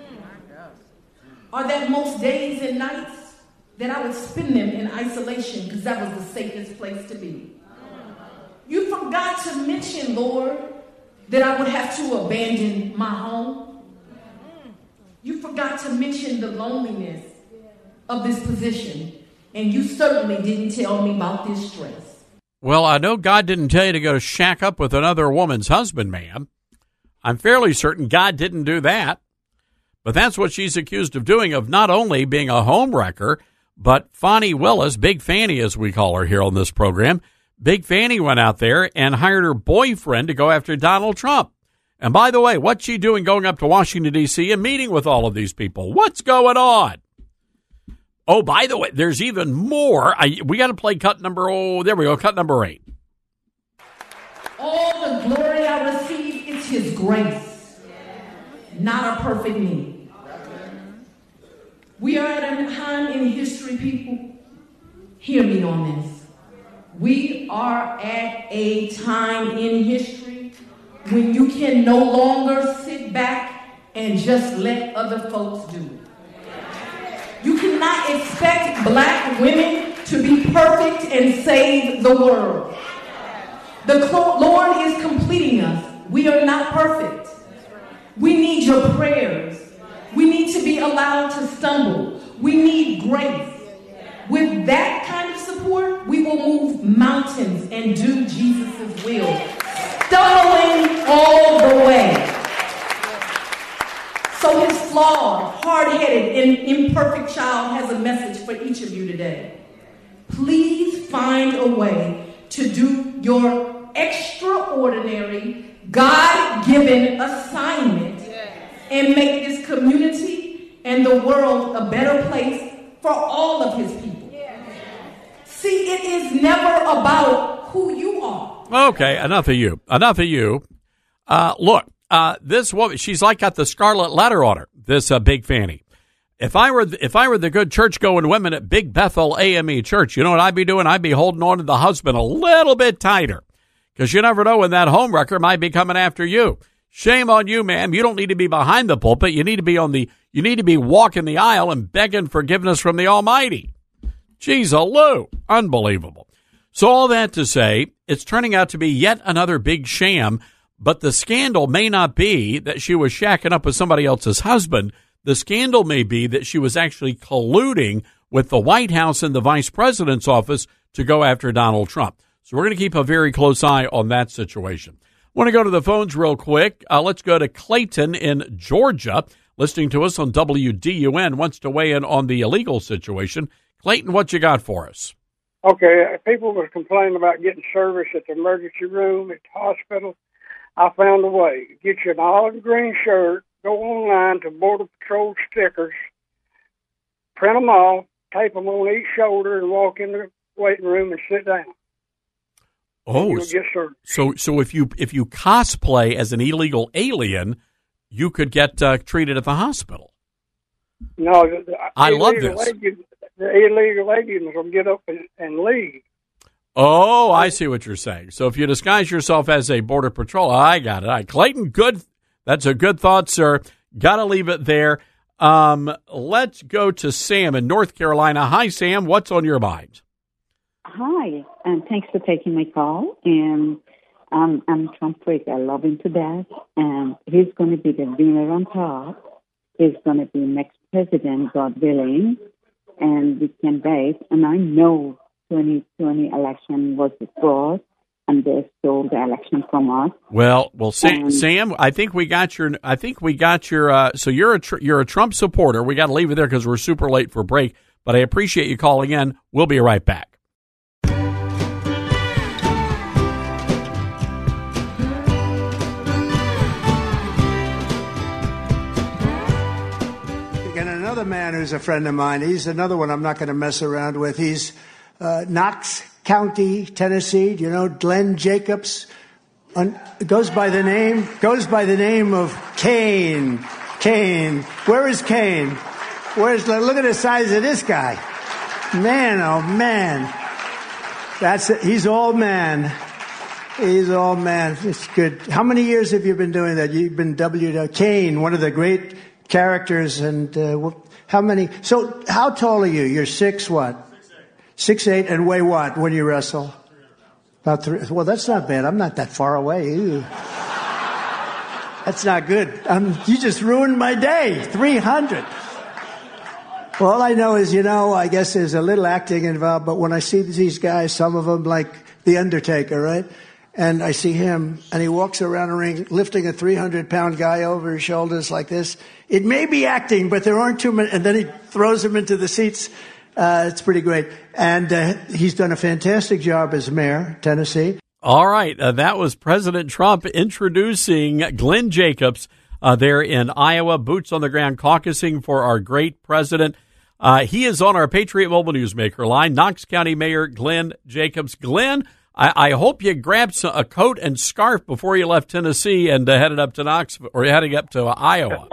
Or that most days and nights that I would spend them in isolation because that was the safest place to be. You forgot to mention, Lord, that I would have to abandon my home. You forgot to mention the loneliness of this position, and you certainly didn't tell me about this stress.
Well, I know God didn't tell you to go shack up with another woman's husband, ma'am. I'm fairly certain God didn't do that. But that's what she's accused of doing, of not only being a home wrecker, but Fani Willis, Big Fanny as we call her here on this program, Big Fanny went out there and hired her boyfriend to go after Donald Trump. And by the way, what's she doing going up to Washington, D C and meeting with all of these people? What's going on? Oh, by the way, there's even more. I, we got to play cut number, oh, there we go, cut number eight.
All the glory I receive is his grace, not a perfect me. We are at a time in history, people. Hear me on this. We are at a time in history when you can no longer sit back and just let other folks do it. You cannot expect black women to be perfect and save the world. The Lord is completing us. We are not perfect. We need your prayers. We need to be allowed to stumble. We need grace. With that kind of support, we will move mountains and do Jesus' will. Stumbling all the way. So his flawed, hard-headed, and imperfect child has a message for each of you today. Please find a way to do your extraordinary, God-given assignment and make this community and the world a better place for all of his people. See, it is never about who you are.
Okay, enough of you. Enough of you. Uh, look, uh, this woman, she's like got the scarlet letter on her, this uh, Big Fanny. If I were th- if I were the good church-going women at Big Bethel A M E Church, you know what I'd be doing? I'd be holding on to the husband a little bit tighter, because you never know when that homewrecker might be coming after you. Shame on you, ma'am. You don't need to be behind the pulpit. You need to be on the. You need to be walking the aisle and begging forgiveness from the Almighty. Jeez-a-loo. Unbelievable. So all that to say, it's turning out to be yet another big sham, but the scandal may not be that she was shacking up with somebody else's husband. The scandal may be that she was actually colluding with the White House and the vice president's office to go after Donald Trump. So we're going to keep a very close eye on that situation. I want to go to the phones real quick. Uh, let's go to Clayton in Georgia, listening to us on W D U N, wants to weigh in on the illegal situation. Clayton, what you got for us?
Okay, people were complaining about getting service at the emergency room at the hospital. I found a way. Get you an olive green shirt, go online to Border Patrol stickers, print them off, tape them on each shoulder, and walk in the waiting room and sit down.
Oh, so, so so if you if you cosplay as an illegal alien, you could get uh, treated at the hospital.
No, the, the
I love this.
Aliens, the illegal aliens will get up and, and leave.
Oh, I see what you're saying. So if you disguise yourself as a Border Patrol, I got it. All right, Clayton, good. That's a good thought, sir. Got to leave it there. Um, let's go to Sam in North Carolina. Hi, Sam. What's on your mind?
Hi, and thanks for taking my call. And um, I'm a Trump freak. I love him to death. And he's going to be the winner on top. He's going to be next president, God willing. And we can wait. And I know twenty twenty election was the fraud, and they stole the election from us.
Well, well, Sam,
and,
Sam I think we got your. I think we got your. Uh, so you're a tr- you're a Trump supporter. We got to leave it there because we're super late for break. But I appreciate you calling in. We'll be right back.
And another man who's a friend of mine, he's another one I'm not going to mess around with. He's uh, Knox County, Tennessee. Do you know Glenn Jacobs? Un- goes by the name goes by the name of Kane. Kane. Where is Kane? Where's look at the size of this guy. Man, oh man. That's it. He's all man. He's all man. It's good. How many years have you been doing that? You've been W. Kane, one of the great characters, and uh, how many? So, how tall are you? You're six what? Six eight. Six eight, and weigh what when you wrestle? About three. Well, that's not bad. I'm not that far away. Ew. That's not good. Um, you just ruined my day. three hundred. Well, all I know is, you know, I guess there's a little acting involved, but when I see these guys, some of them like The Undertaker, right? And I see him, and he walks around the ring lifting a three hundred pound guy over his shoulders like this. It may be acting, but there aren't too many. And then he throws him into the seats. Uh, it's pretty great. And uh, he's done a fantastic job as mayor, Tennessee.
All right. Uh, that was President Trump introducing Glenn Jacobs uh, there in Iowa, boots on the ground, caucusing for our great president. Uh, he is on our Patriot Mobile Newsmaker line, Knox County Mayor Glenn Jacobs. Glenn, I, I hope you grabbed a coat and scarf before you left Tennessee and uh, headed up to Knox or heading up to uh, Iowa.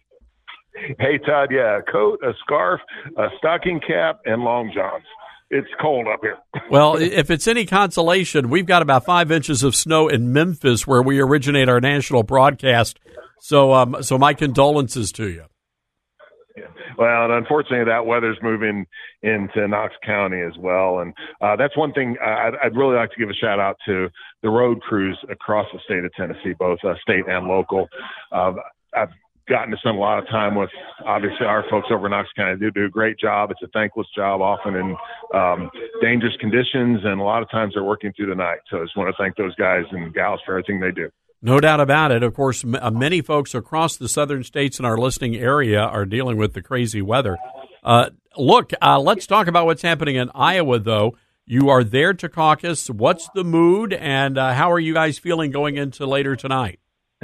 Hey, Todd, yeah, a coat, a scarf, a stocking cap, and long johns. It's cold up here.
Well, if it's any consolation, we've got about five inches of snow in Memphis where we originate our national broadcast. So, um, so my condolences to you.
Yeah. Well, and unfortunately, that weather's moving into Knox County as well. And uh, that's one thing I'd, I'd really like to give a shout out to the road crews across the state of Tennessee, both uh, state and local. Uh, I've gotten to spend a lot of time with, obviously, our folks over in Knox County. They do a great job. It's a thankless job, often in um, dangerous conditions, and a lot of times they're working through the night. So I just want to thank those guys and gals for everything they do.
No doubt about it. Of course, m- many folks across the southern states in our listening area are dealing with the crazy weather. Uh, look, uh, let's talk about what's happening in Iowa, though. You are there to caucus. What's the mood, and uh, how are you guys feeling going into later tonight?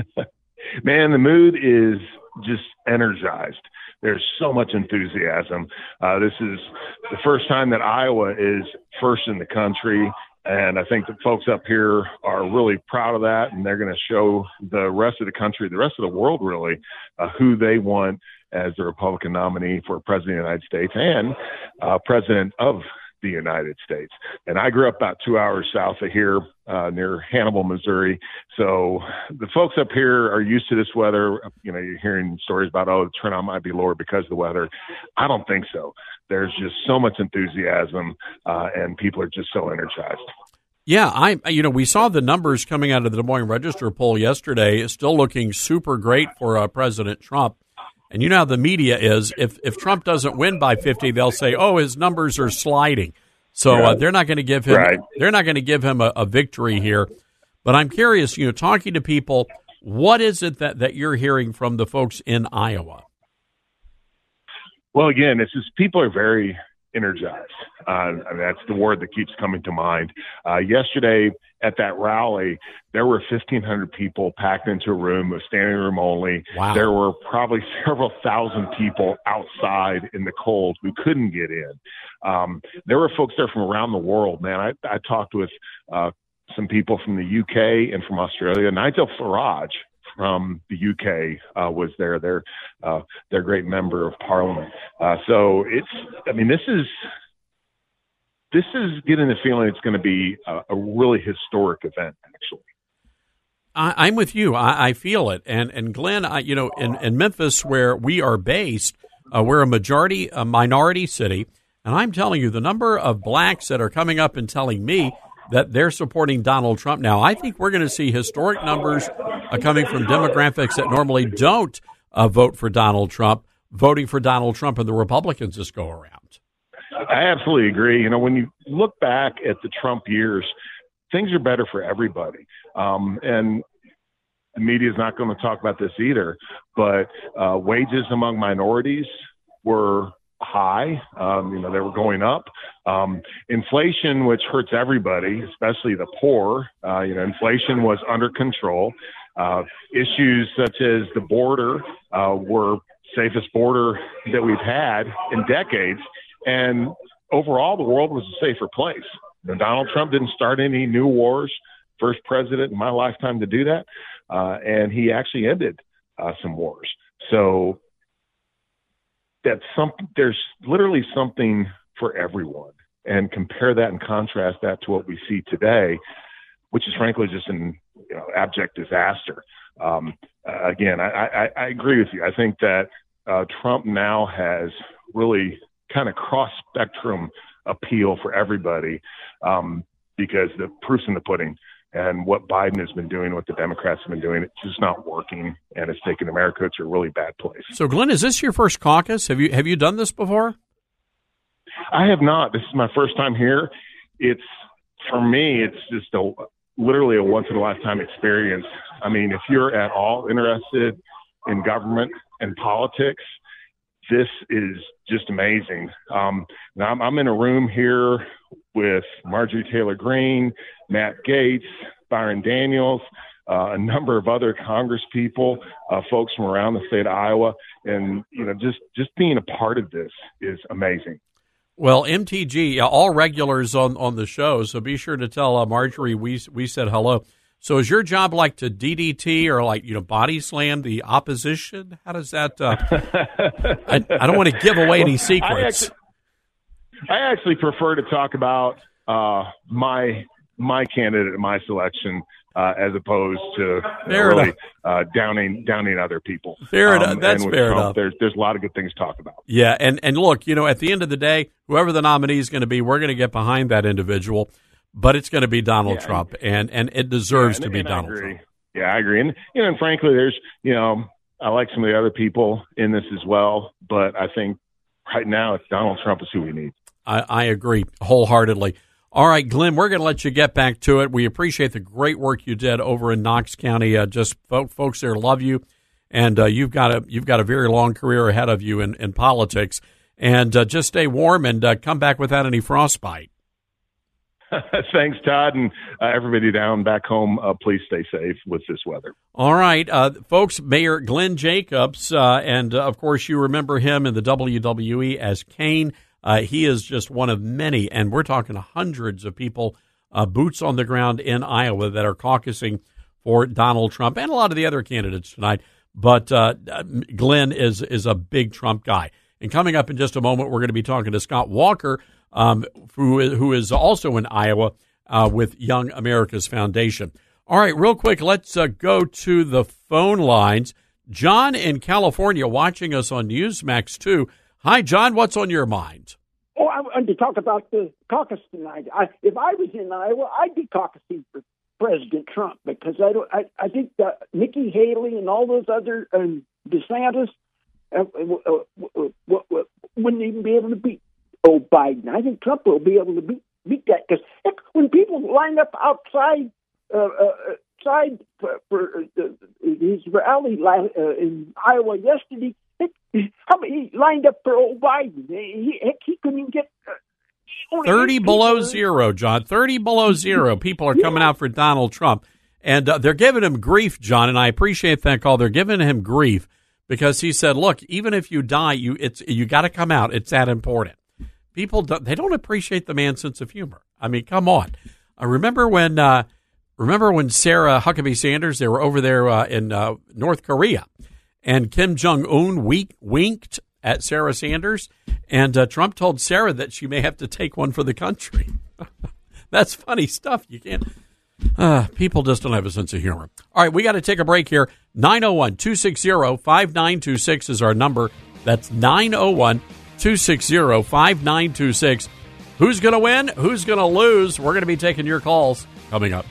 Man, the mood is just energized. There's so much enthusiasm. Uh, this is the first time that Iowa is first in the country. And I think the folks up here are really proud of that, and they're going to show the rest of the country, the rest of the world, really, uh, who they want as the Republican nominee for President of the United States and uh, President of the United States. And I grew up about two hours south of here uh, near Hannibal, Missouri. So the folks up here are used to this weather. You know, you're hearing stories about, oh, the turnout might be lower because of the weather. I don't think so. There's just so much enthusiasm, uh, and people are just so energized.
Yeah, I you know, we saw the numbers coming out of the Des Moines Register poll yesterday. It's still looking super great for uh, President Trump. And you know how the media is. If if Trump doesn't win by fifty, they'll say, "Oh, his numbers are sliding." So uh, they're not going to give him right. they're not going to give him a, a victory here. But I'm curious, you know, talking to people, what is it that, that you're hearing from the folks in Iowa?
Well, again, it's just people are very energized. Uh, I mean, that's the word that keeps coming to mind. Uh, yesterday at that rally, there were fifteen hundred people packed into a room, a standing room only.
Wow.
There were probably several thousand people outside in the cold who couldn't get in. Um, there were folks there from around the world, man. I, I talked with uh, some people from the U K and from Australia. Nigel Farage from the U K uh, was there. They're, uh, they're a great member of parliament. Uh, so it's, I mean, this is, this is getting the feeling it's going to be a, a really historic event, actually.
I, I'm with you. I, I feel it. And, and Glenn, I, you know, in, in Memphis, where we are based, uh, we're a majority, a minority city. And I'm telling you, the number of blacks that are coming up and telling me that they're supporting Donald Trump now, I think we're going to see historic numbers uh, coming from demographics that normally don't uh, vote for Donald Trump, voting for Donald Trump and the Republicans this go around.
I absolutely agree. You know, when you look back at the Trump years, things are better for everybody. Um, and the media is not going to talk about this either, but uh, wages among minorities were high. Um, you know, they were going up. Um, inflation, which hurts everybody, especially the poor, uh, you know, inflation was under control. Uh, issues such as the border uh, were safest border that we've had in decades. And overall, the world was a safer place. You know, Donald Trump didn't start any new wars, first president in my lifetime to do that. Uh, and he actually ended uh, some wars. So that's some, there's literally something for everyone. And compare that and contrast that to what we see today, which is frankly just an you know, abject disaster. Um, uh, again, I, I, I agree with you. I think that uh, Trump now has really kind of cross-spectrum appeal for everybody um, because the proof's in the pudding. And what Biden has been doing, what the Democrats have been doing, it's just not working, and it's taken America to a really bad place.
So, Glenn, is this your first caucus? Have you have you done this before?
I have not. This is my first time here. It's, for me, it's just a literally a once-in-a-lifetime experience. I mean, if you're at all interested in government and politics, this is just amazing. Um, now I'm, I'm in a room here with Marjorie Taylor Greene, Matt Gaetz, Byron Daniels, uh, a number of other Congress people, uh, folks from around the state of Iowa, and you know, just just being a part of this is amazing.
Well, M T G, all regulars on, on the show, so be sure to tell uh, Marjorie we we said hello. So is your job like to D D T or like, you know, body slam the opposition? How does that uh, – I, I don't want to give away any secrets.
I actually, I actually prefer to talk about uh, my my candidate, my selection, uh, as opposed to
fair
really uh, downing downing other people.
Fair
um,
enough. That's
and with
fair
Trump,
enough.
There's, there's a lot of good things to talk about.
Yeah, and, and look, you know, at the end of the day, whoever the nominee is going to be, we're going to get behind that individual. But it's going to be Donald
yeah,
Trump, and, and it deserves
yeah, and,
to be
and
Donald
I agree.
Trump.
Yeah, I agree. And, you know, and frankly, there's, you know, I like some of the other people in this as well, but I think right now it's Donald Trump is who we need.
I, I agree wholeheartedly. All right, Glenn, we're going to let you get back to it. We appreciate the great work you did over in Knox County. Uh, just folk, folks there love you, and uh, you've got a you've got a very long career ahead of you in, in politics. And uh, just stay warm and uh, come back without any frostbite.
Thanks, Todd, and uh, everybody down back home. Uh, please stay safe with this weather.
All right, uh, folks. Mayor Glenn Jacobs, uh, and uh, of course, you remember him in the W W E as Kane. Uh, he is just one of many, and we're talking hundreds of people, uh, boots on the ground in Iowa that are caucusing for Donald Trump and a lot of the other candidates tonight. But uh, Glenn is is a big Trump guy. And coming up in just a moment, we're going to be talking to Scott Walker, um, who, is, who is also in Iowa uh, with Young America's Foundation. All right, real quick, let's uh, go to the phone lines. John in California watching us on Newsmax two. Hi, John. What's on your mind?
Oh, I wanted to talk about the caucus tonight. I, if I was in Iowa, I'd be caucusing for President Trump because I don't. I, I think that Nikki Haley and all those other um, DeSantis uh, uh, uh, uh, uh, wouldn't even be able to beat old Biden. I think Trump will be able to beat beat that because when people line up outside uh, uh, outside for, for uh, his rally uh, in Iowa yesterday. How many he lined up for old Biden? He, heck, he couldn't even get uh,
thirty below zero, John. Thirty below zero. People are coming out for Donald Trump, and uh, they're giving him grief, John. And I appreciate that call. They're giving him grief because he said, "Look, even if you die, you it's you got to come out. It's that important." People don't, they don't appreciate the man's sense of humor. I mean, come on. I remember when uh, remember when Sarah Huckabee Sanders, they were over there uh, in uh, North Korea. And Kim Jong-un wink, winked at Sarah Sanders, and uh, Trump told Sarah that she may have to take one for the country. That's funny stuff. You can't. Uh, people just don't have a sense of humor. All right, we got to take a break here. nine oh one, two six zero, five nine two six is our number. That's nine oh one, two six zero, five nine two six. Who's going to win? Who's going to lose? We're going to be taking your calls coming up next.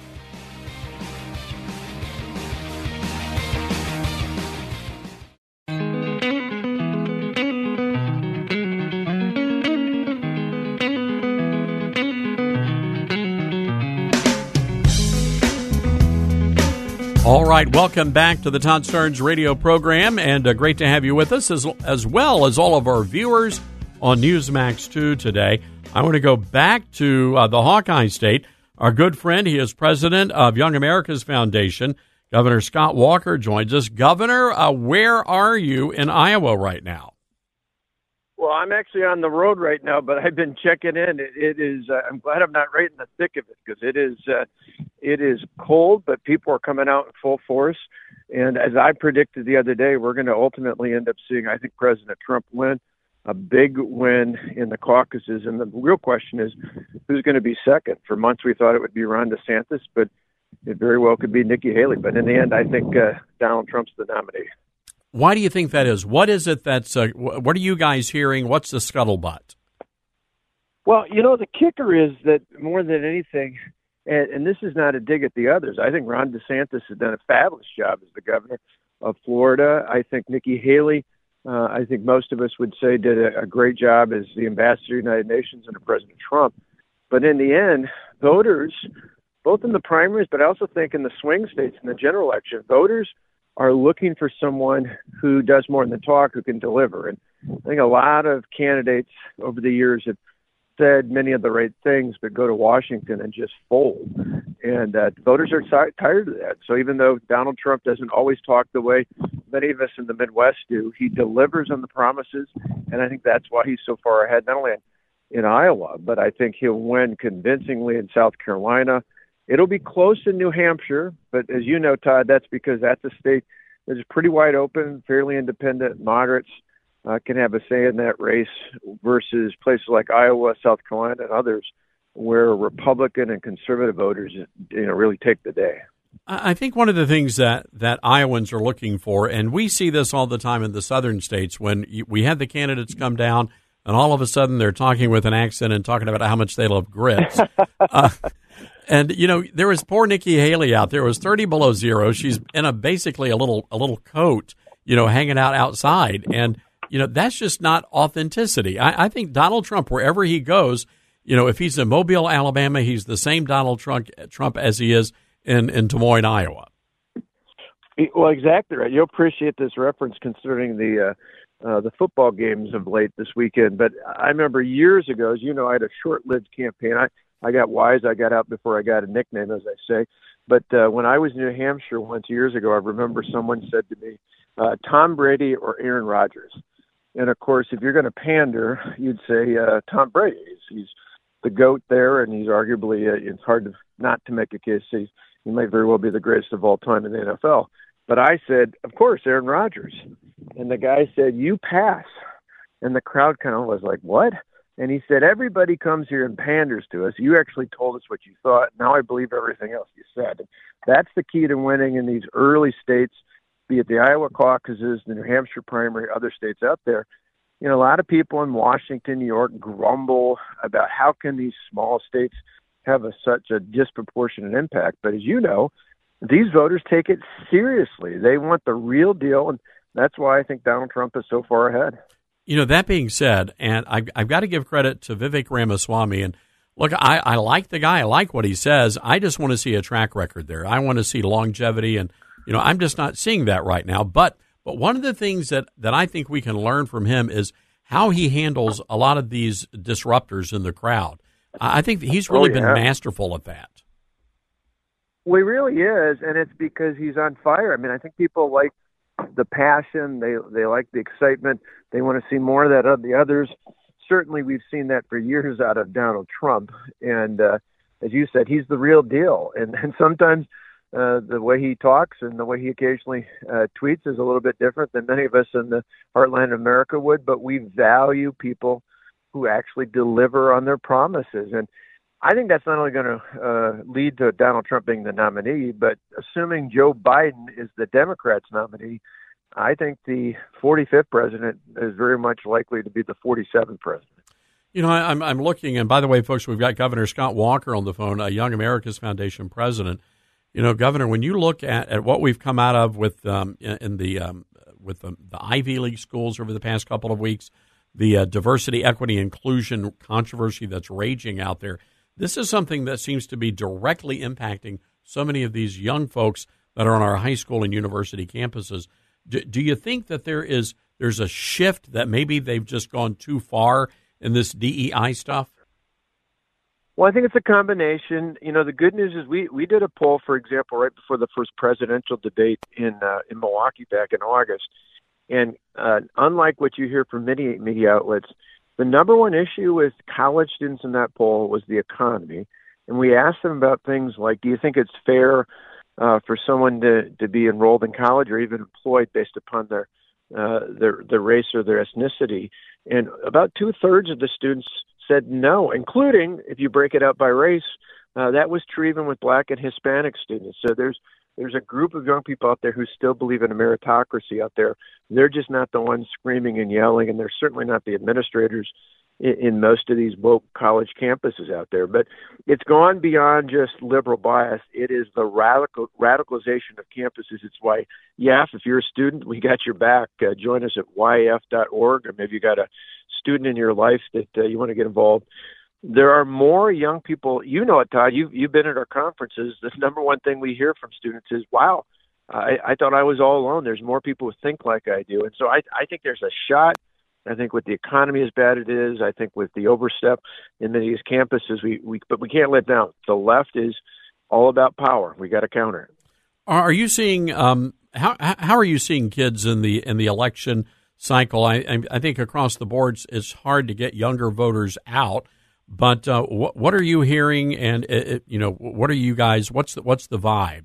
All right, welcome back to the Todd Starnes radio program, and uh, great to have you with us, as, as well as all of our viewers on Newsmax two today. I want to go back to uh, the Hawkeye State. Our good friend, he is president of Young America's Foundation. Governor Scott Walker joins us. Governor, uh, where are you in Iowa right now?
Well, I'm actually on the road right now, but I've been checking in. It, it is. Uh, I'm glad I'm not right in the thick of it because it is. Uh, it is cold, but people are coming out in full force. And as I predicted the other day, we're going to ultimately end up seeing, I think, President Trump win, a big win in the caucuses. And the real question is, who's going to be second? For months, we thought it would be Ron DeSantis, but it very well could be Nikki Haley. But in the end, I think uh, Donald Trump's the nominee.
Why do you think that is? What is it that's, uh, what are you guys hearing? What's the scuttlebutt?
Well, you know, the kicker is that more than anything,
And, and this is not a dig at the others. I think Ron DeSantis has done a fabulous job as the governor of Florida. I think Nikki Haley, uh, I think most of us would say, did a, a great job as the ambassador to the United Nations under President Trump. But in the end, voters, both in the primaries, but I also think in the swing states in the general election, voters are looking for someone who does more than talk, who can deliver. And I think a lot of candidates over the years have said many of the right things, but go to Washington and just fold. And uh, voters are t- tired of that. So even though Donald Trump doesn't always talk the way many of us in the Midwest do, he delivers on the promises. And I think that's why he's so far ahead, not only in Iowa, but I think he'll win convincingly in South Carolina. It'll be close in New Hampshire, but as you know, Todd, that's because that's a state that is pretty wide open, fairly independent. Moderates uh, can have a say in that race versus places like Iowa, South Carolina, and others where Republican and conservative voters, you know, really take the day.
I think one of the things that, that Iowans are looking for, and we see this all the time in the southern states, when we had the candidates come down and all of a sudden they're talking with an accent and talking about how much they love grits. uh, And, you know, there was poor Nikki Haley out there. It was thirty below zero. She's in a basically a little a little coat, you know, hanging out outside. And, you know, that's just not authenticity. I, I think Donald Trump, wherever he goes, you know, if he's in Mobile, Alabama, he's the same Donald Trump, Trump as he is in, in Des Moines, Iowa.
Well, exactly right. You'll appreciate this reference considering the uh, uh, the football games of late this weekend. But I remember years ago, as you know, I had a short-lived campaign. I I got wise. I got out before I got a nickname, as I say. But uh, when I was in New Hampshire once years ago, I remember someone said to me, uh, Tom Brady or Aaron Rodgers. And, of course, if you're going to pander, you'd say uh, Tom Brady. He's, he's the GOAT there, and he's arguably, uh, it's hard to, not to make a case. He's, he might very well be the greatest of all time in the N F L. But I said, of course, Aaron Rodgers. And the guy said, you pass. And the crowd kind of was like, what? And he said, everybody comes here and panders to us. You actually told us what you thought. Now I believe everything else you said. And that's the key to winning in these early states, be it the Iowa caucuses, the New Hampshire primary, other states out there. You know, a lot of people in Washington, New York grumble about how can these small states have a, such a disproportionate impact. But as you know, these voters take it seriously. They want the real deal, and that's why I think Donald Trump is so far ahead.
You know, that being said, and I've, I've got to give credit to Vivek Ramaswamy. And look, I, I like the guy. I like what he says. I just want to see a track record there. I want to see longevity. And, you know, I'm just not seeing that right now. But but one of the things that, that I think we can learn from him is how he handles a lot of these disruptors in the crowd. I think that he's really oh, yeah. been masterful at that.
Well, he really is. And it's because he's on fire. I mean, I think people like the passion. They they like the excitement. They want to see more of that of the others. Certainly, we've seen that for years out of Donald Trump. And uh, as you said, he's the real deal. And, and sometimes uh, the way he talks and the way he occasionally uh, tweets is a little bit different than many of us in the heartland of America would. But we value people who actually deliver on their promises. And I think that's not only going to uh, lead to Donald Trump being the nominee, but assuming Joe Biden is the Democrats' nominee, I think the forty-fifth president is very much likely to be the forty-seventh president.
You know, I, I'm I'm looking, and by the way, folks, we've got Governor Scott Walker on the phone, a Young America's Foundation president. You know, Governor, when you look at, at what we've come out of with um, in, in the um, with the, the Ivy League schools over the past couple of weeks, the uh, diversity, equity, inclusion controversy that's raging out there, this is something that seems to be directly impacting so many of these young folks that are on our high school and university campuses. Do, do you think that there is there's a shift that maybe they've just gone too far in this D E I stuff?
Well, I think it's a combination. You know, the good news is we, we did a poll, for example, right before the first presidential debate in uh, in Milwaukee back in August. And uh, unlike what you hear from many media outlets, the number one issue with college students in that poll was the economy. And we asked them about things like, do you think it's fair Uh, for someone to, to be enrolled in college or even employed based upon their uh, their their race or their ethnicity? And about two thirds of the students said no, including, if you break it out by race, uh, that was true even with Black and Hispanic students. So there's there's a group of young people out there who still believe in a meritocracy out there. They're just not the ones screaming and yelling, and they're certainly not the administrators in, in most of these woke college campuses out there. But it's gone beyond just liberal bias. It is the radical radicalization of campuses. It's why, yeah, if you're a student, we got your back. Uh, join us at Y A F dot org, or maybe you got a student in your life that uh, you want to get involved. There are more young people. You know it, Todd. You've, you've been at our conferences. The number one thing we hear from students is, wow, I, I thought I was all alone. There's more people who think like I do. And so I, I think there's a shot. I think with the economy as bad as it is, I think with the overstep in many of these campuses, we, we but we can't let down. The left is all about power. We got to counter it.
Are you seeing um, how how are you seeing kids in the in the election cycle? I I think across the boards it's hard to get younger voters out. But uh, what what are you hearing, and it, you know, what are you guys? What's the, what's the vibe?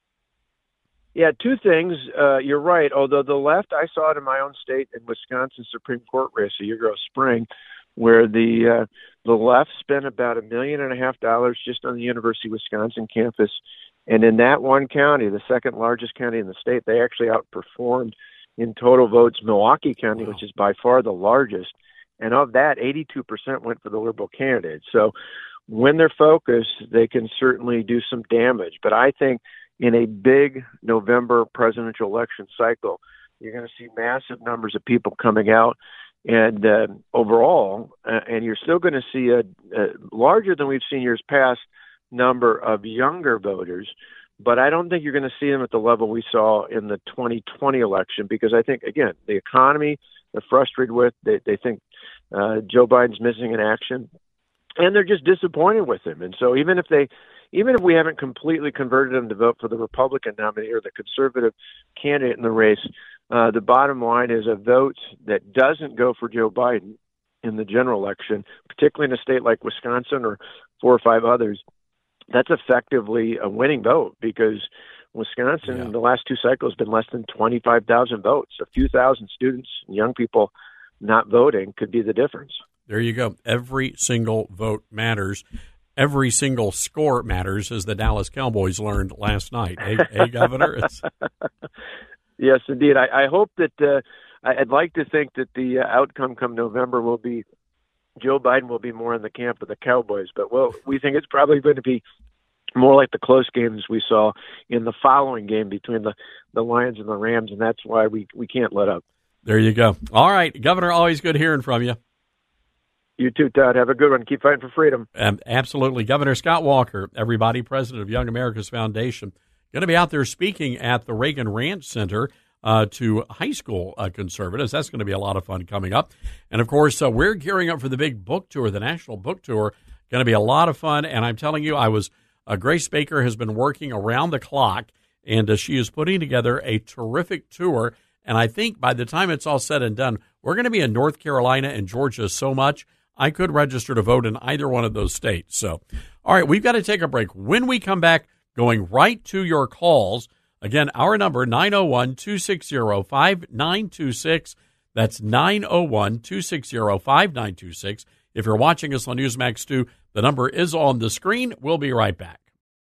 Yeah, two things. Uh, you're right. Although the left, I saw it in my own state in Wisconsin Supreme Court race a year ago, spring, where the uh, the left spent about a million and a half dollars just on the University of Wisconsin campus, and in that one county, the second largest county in the state, they actually outperformed in total votes Milwaukee County, wow. which is by far the largest. And of that, eighty-two percent went for the liberal candidate. So when they're focused, they can certainly do some damage. But I think in a big November presidential election cycle, you're going to see massive numbers of people coming out. And uh, overall, uh, and you're still going to see a, a larger than we've seen years past number of younger voters. But I don't think you're going to see them at the level we saw in the twenty twenty election, because I think, again, the economy they're frustrated with, they, they think uh, Joe Biden's missing in action, and they're just disappointed with him. And so even if they, even if we haven't completely converted them to vote for the Republican nominee or the conservative candidate in the race, uh, the bottom line is a vote that doesn't go for Joe Biden in the general election, particularly in a state like Wisconsin or four or five others, that's effectively a winning vote, because Wisconsin, yeah. in the last two cycles, has been less than twenty-five thousand votes. A few thousand students, young people not voting could be the difference.
There you go. Every single vote matters. Every single score matters, as the Dallas Cowboys learned last night. Hey, hey Governor? It's...
Yes, indeed. I, I hope that uh, I'd like to think that the uh, outcome come November will be Joe Biden will be more in the camp of the Cowboys. But, well, we think it's probably going to be more like the close games we saw in the following game between the, the Lions and the Rams, and that's why we, we can't let up.
There you go. All right, Governor, always good hearing from you.
You too, Todd. Have a good one. Keep fighting for freedom.
Um, absolutely. Governor Scott Walker, everybody, president of Young America's Foundation, going to be out there speaking at the Reagan Ranch Center uh, to high school uh, conservatives. That's going to be a lot of fun coming up. And, of course, uh, we're gearing up for the big book tour, the National Book Tour. Going to be a lot of fun. And I'm telling you, I was uh, Grace Baker has been working around the clock, and uh, she is putting together a terrific tour. And I think by the time it's all said and done, we're going to be in North Carolina and Georgia so much, I could register to vote in either one of those states. So, all right, we've got to take a break. When we come back, going right to your calls. Again, our number, nine oh one, two six zero, five nine two six. That's nine oh one, two six zero, five nine two six. If you're watching us on Newsmax two, the number is on the screen. We'll be right back.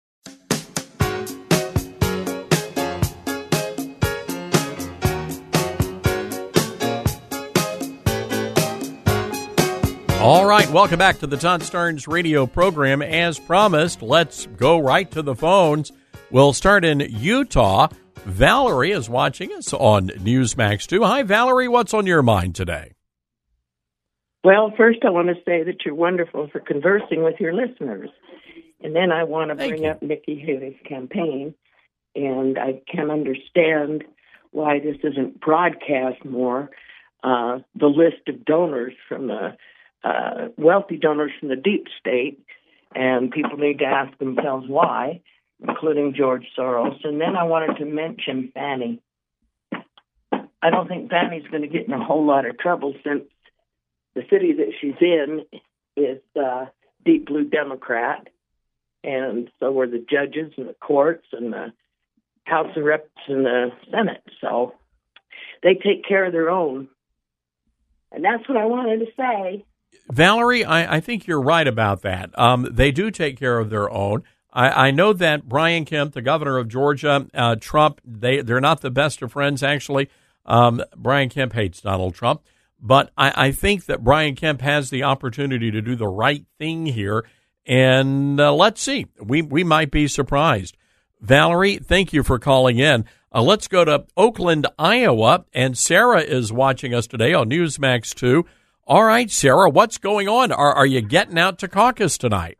All right, welcome back to the Todd Starnes radio program. As promised, let's go right to the phones. We'll start in Utah. Valerie is watching us on Newsmax two. Hi, Valerie. What's on your mind today?
Well, first I want to say that you're wonderful for conversing with your listeners. And then I want to
Thank
bring
you.
up Nikki Haley's campaign. And I can understand why this isn't broadcast more. Uh, the list of donors from the Uh, wealthy donors from the deep state, and people need to ask themselves why, including George Soros. And then I wanted to mention Fannie. I don't think Fannie's going to get in a whole lot of trouble, since the city that she's in is uh, deep blue Democrat, and so are the judges and the courts and the House of Reps and the Senate. So they take care of their own. And that's what I wanted to say.
Valerie, I, I think you're right about that. Um, they do take care of their own. I, I know that Brian Kemp, the governor of Georgia, uh, Trump, they, they're not the best of friends, actually. Um, Brian Kemp hates Donald Trump. But I, I think that Brian Kemp has the opportunity to do the right thing here. And uh, let's see. We, we might be surprised. Valerie, thank you for calling in. Uh, let's go to Oakland, Iowa. And Sarah is watching us today on Newsmax two. All right, Sarah, what's going on? Are, are you getting out to caucus tonight?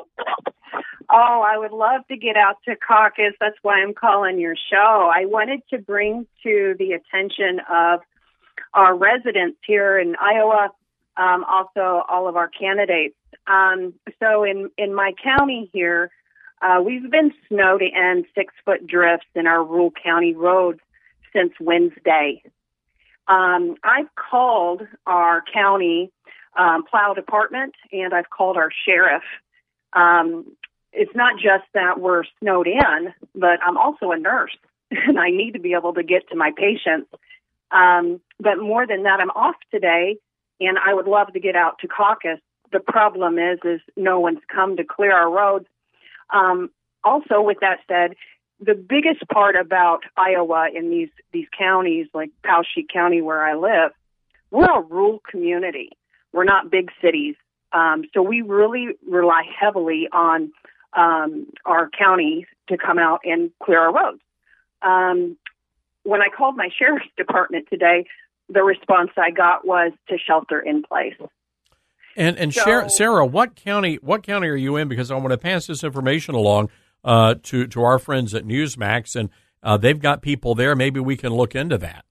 Oh, I would love to get out to caucus. That's why I'm calling your show. I wanted to bring to the attention of our residents here in Iowa, um, also all of our candidates. Um, so in, in my county here, uh, we've been snowed and six-foot drifts in our rural county roads since Wednesday. Um, I've called our county um, plow department, and I've called our sheriff. Um, it's not just that we're snowed in, but I'm also a nurse, and I need to be able to get to my patients. Um, but more than that, I'm off today, and I would love to get out to caucus. The problem is, is no one's come to clear our roads. Um, also, with that said, the biggest part about Iowa in these, these counties, like Poweshiek County where I live, we're a rural community. We're not big cities. Um, so we really rely heavily on um, our county to come out and clear our roads. Um, when I called my sheriff's department today, the response I got was to shelter in place.
And and
So-
Sarah, Sarah, what county what county are you in? Because I want to pass this information along uh, to to our friends at Newsmax, and uh, they've got people there. Maybe we can look into that.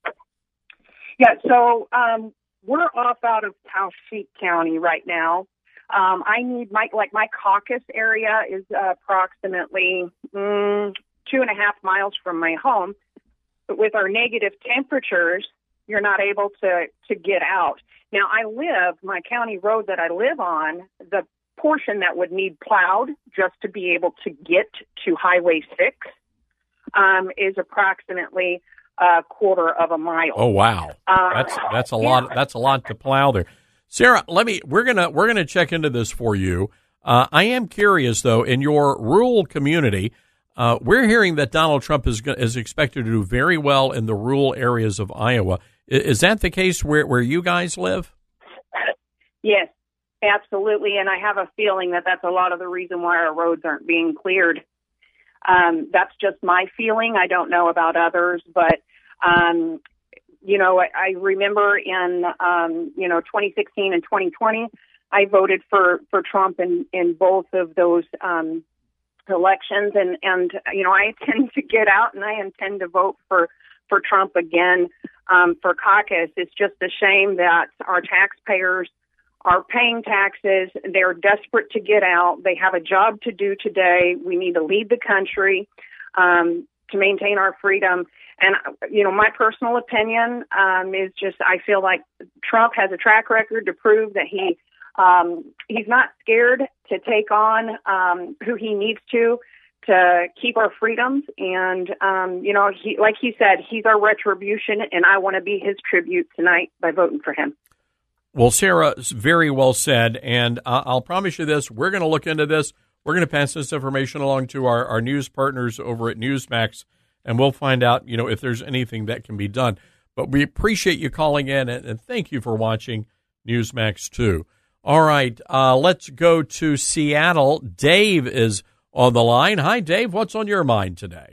Yeah, so um, we're off out of Poweshiek County right now. Um, I need my like my caucus area is uh, approximately mm, two and a half miles from my home. But with our negative temperatures, you're not able to to get out. Now, I live my county road that I live on. The portion that would need plowed just to be able to get to Highway six um, is approximately a quarter of a mile.
Oh wow,
Uh,
that's that's a lot. That's a lot to plow there. Sarah, let me. We're gonna we're gonna check into this for you. Uh, I am curious though. In your rural community, uh, we're hearing that Donald Trump is go- is expected to do very well in the rural areas of Iowa. I- Is that the case where where you guys live?
Yes, absolutely. And I have a feeling that that's a lot of the reason why our roads aren't being cleared. Um, that's just my feeling. I don't know about others, but, um, you know, I, I remember in, um, you know, twenty sixteen and twenty twenty, I voted for, for Trump in, in both of those um, elections. And, and, you know, I intend to get out and I intend to vote for, for Trump again um, for caucus. It's just a shame that our taxpayers are paying taxes. They're desperate to get out. They have a job to do today. We need to lead the country um, to maintain our freedom. And, you know, my personal opinion um, is just I feel like Trump has a track record to prove that he um, he's not scared to take on um, who he needs to to keep our freedoms. And, um, you know, he, like he said, he's our retribution, and I want to be his tribute tonight by voting for him.
Well, Sarah, very well said, and uh, I'll promise you this, we're going to look into this. We're going to pass this information along to our, our news partners over at Newsmax, and we'll find out, you know, if there's anything that can be done. But we appreciate you calling in, and, and thank you for watching Newsmax two. All right, uh, let's go to Seattle. Dave is on the line. Hi, Dave. What's on your mind today?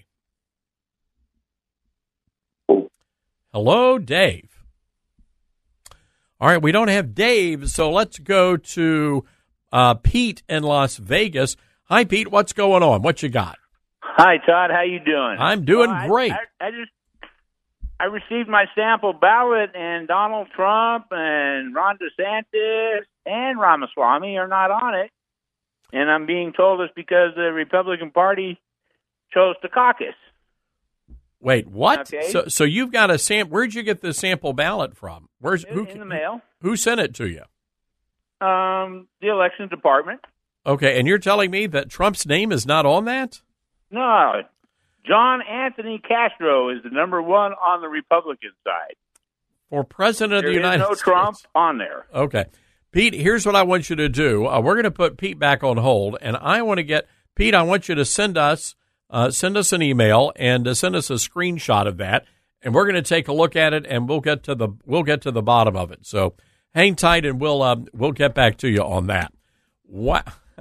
Hello, Dave. All right, we don't have Dave, so let's go to uh, Pete in Las Vegas. Hi, Pete. What's going on? What you got?
Hi, Todd. How you doing?
I'm doing
Well, I-
great.
I, I just I received my sample ballot, and Donald Trump and Ron DeSantis and Ramaswamy are not on it. And I'm being told it's because the Republican Party chose to caucus.
Wait, what?
Okay.
So, so you've got a sam. Where'd you get the sample ballot from? Where's who?
In the mail.
Who sent it to you?
Um, the election department.
Okay, and you're telling me that Trump's name is not on that?
No, John Anthony Castro is the number one on the Republican side.
For president of
There
the
is
United
no
States.
Trump on there.
Okay. Pete, here's what I want you to do. Uh, we're going to put Pete back on hold, and I want to get Pete, I want you to send us uh, send us an email and uh, send us a screenshot of that, and we're going to take a look at it, and we'll get to the we'll get to the bottom of it. So hang tight, and we'll uh, we'll get back to you on that. Wow,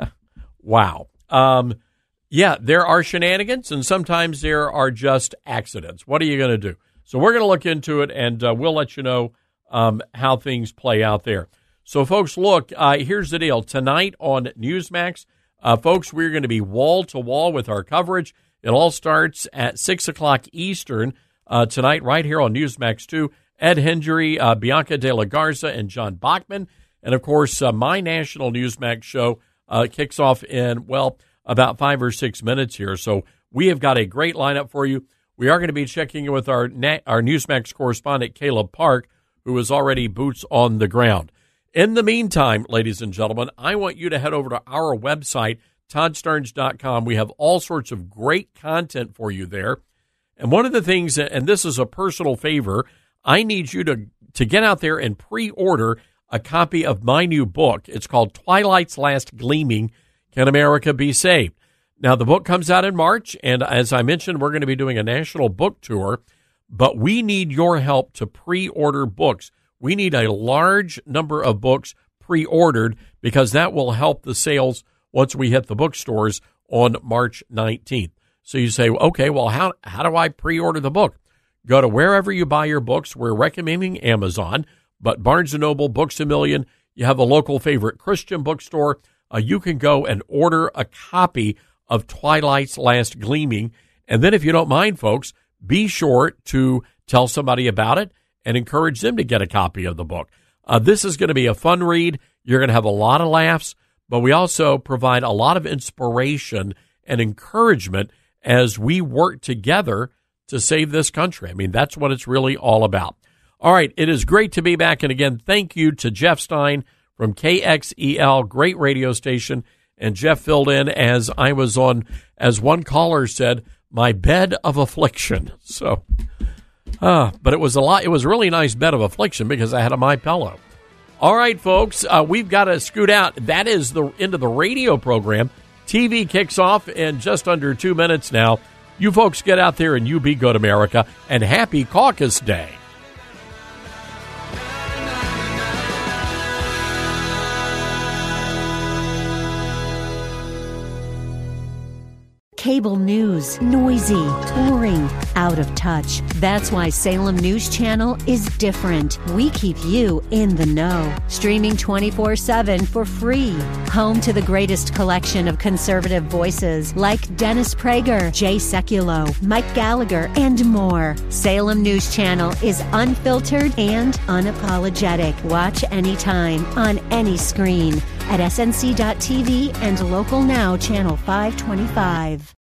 wow. Um, yeah, there are shenanigans, and sometimes there are just accidents. What are you going to do? So we're going to look into it, and uh, we'll let you know um, how things play out there. So, folks, look, uh, here's the deal. Tonight on Newsmax, uh, folks, we're going to be wall-to-wall with our coverage. It all starts at six o'clock Eastern uh, tonight right here on Newsmax two. Ed Hendry, uh, Bianca De La Garza, and John Bachman. And, of course, uh, my national Newsmax show uh, kicks off in, well, about five or six minutes here. So we have got a great lineup for you. We are going to be checking in with our, our Newsmax correspondent, Caleb Park, who is already boots on the ground. In the meantime, ladies and gentlemen, I want you to head over to our website, Todd Starnes dot com. We have all sorts of great content for you there. And one of the things, and this is a personal favor, I need you to, to get out there and pre-order a copy of my new book. It's called Twilight's Last Gleaming, Can America Be Saved? Now, the book comes out in March, and as I mentioned, we're going to be doing a national book tour, but we need your help to pre-order books. We need a large number of books pre-ordered because that will help the sales once we hit the bookstores on March nineteenth. So you say, okay, well, how how do I pre-order the book? Go to wherever you buy your books. We're recommending Amazon, but Barnes and Noble, Books A Million, you have a local favorite Christian bookstore. Uh, you can go and order a copy of Twilight's Last Gleaming. And then if you don't mind, folks, be sure to tell somebody about it and encourage them to get a copy of the book. Uh, this is going to be a fun read. You're going to have a lot of laughs, but we also provide a lot of inspiration and encouragement as we work together to save this country. I mean, that's what it's really all about. All right, it is great to be back. And again, thank you to Jeff Stein from K X E L, great radio station. And Jeff filled in as I was on, as one caller said, my bed of affliction. So, uh, but it was a lot. It was a really nice bed of affliction because I had a My Pillow. All right, folks, uh, we've got to scoot out. That is the end of the radio program. T V kicks off in just under two minutes now. You folks get out there and you be good, America, and happy Caucus Day.
Cable news, noisy, boring, out of touch. That's why Salem News Channel is different. We keep you in the know. Streaming twenty-four seven for free. Home to the greatest collection of conservative voices like Dennis Prager, Jay Sekulow, Mike Gallagher, and more. Salem News Channel is unfiltered and unapologetic. Watch anytime, on any screen, at S N C dot T V and Local Now Channel five twenty-five.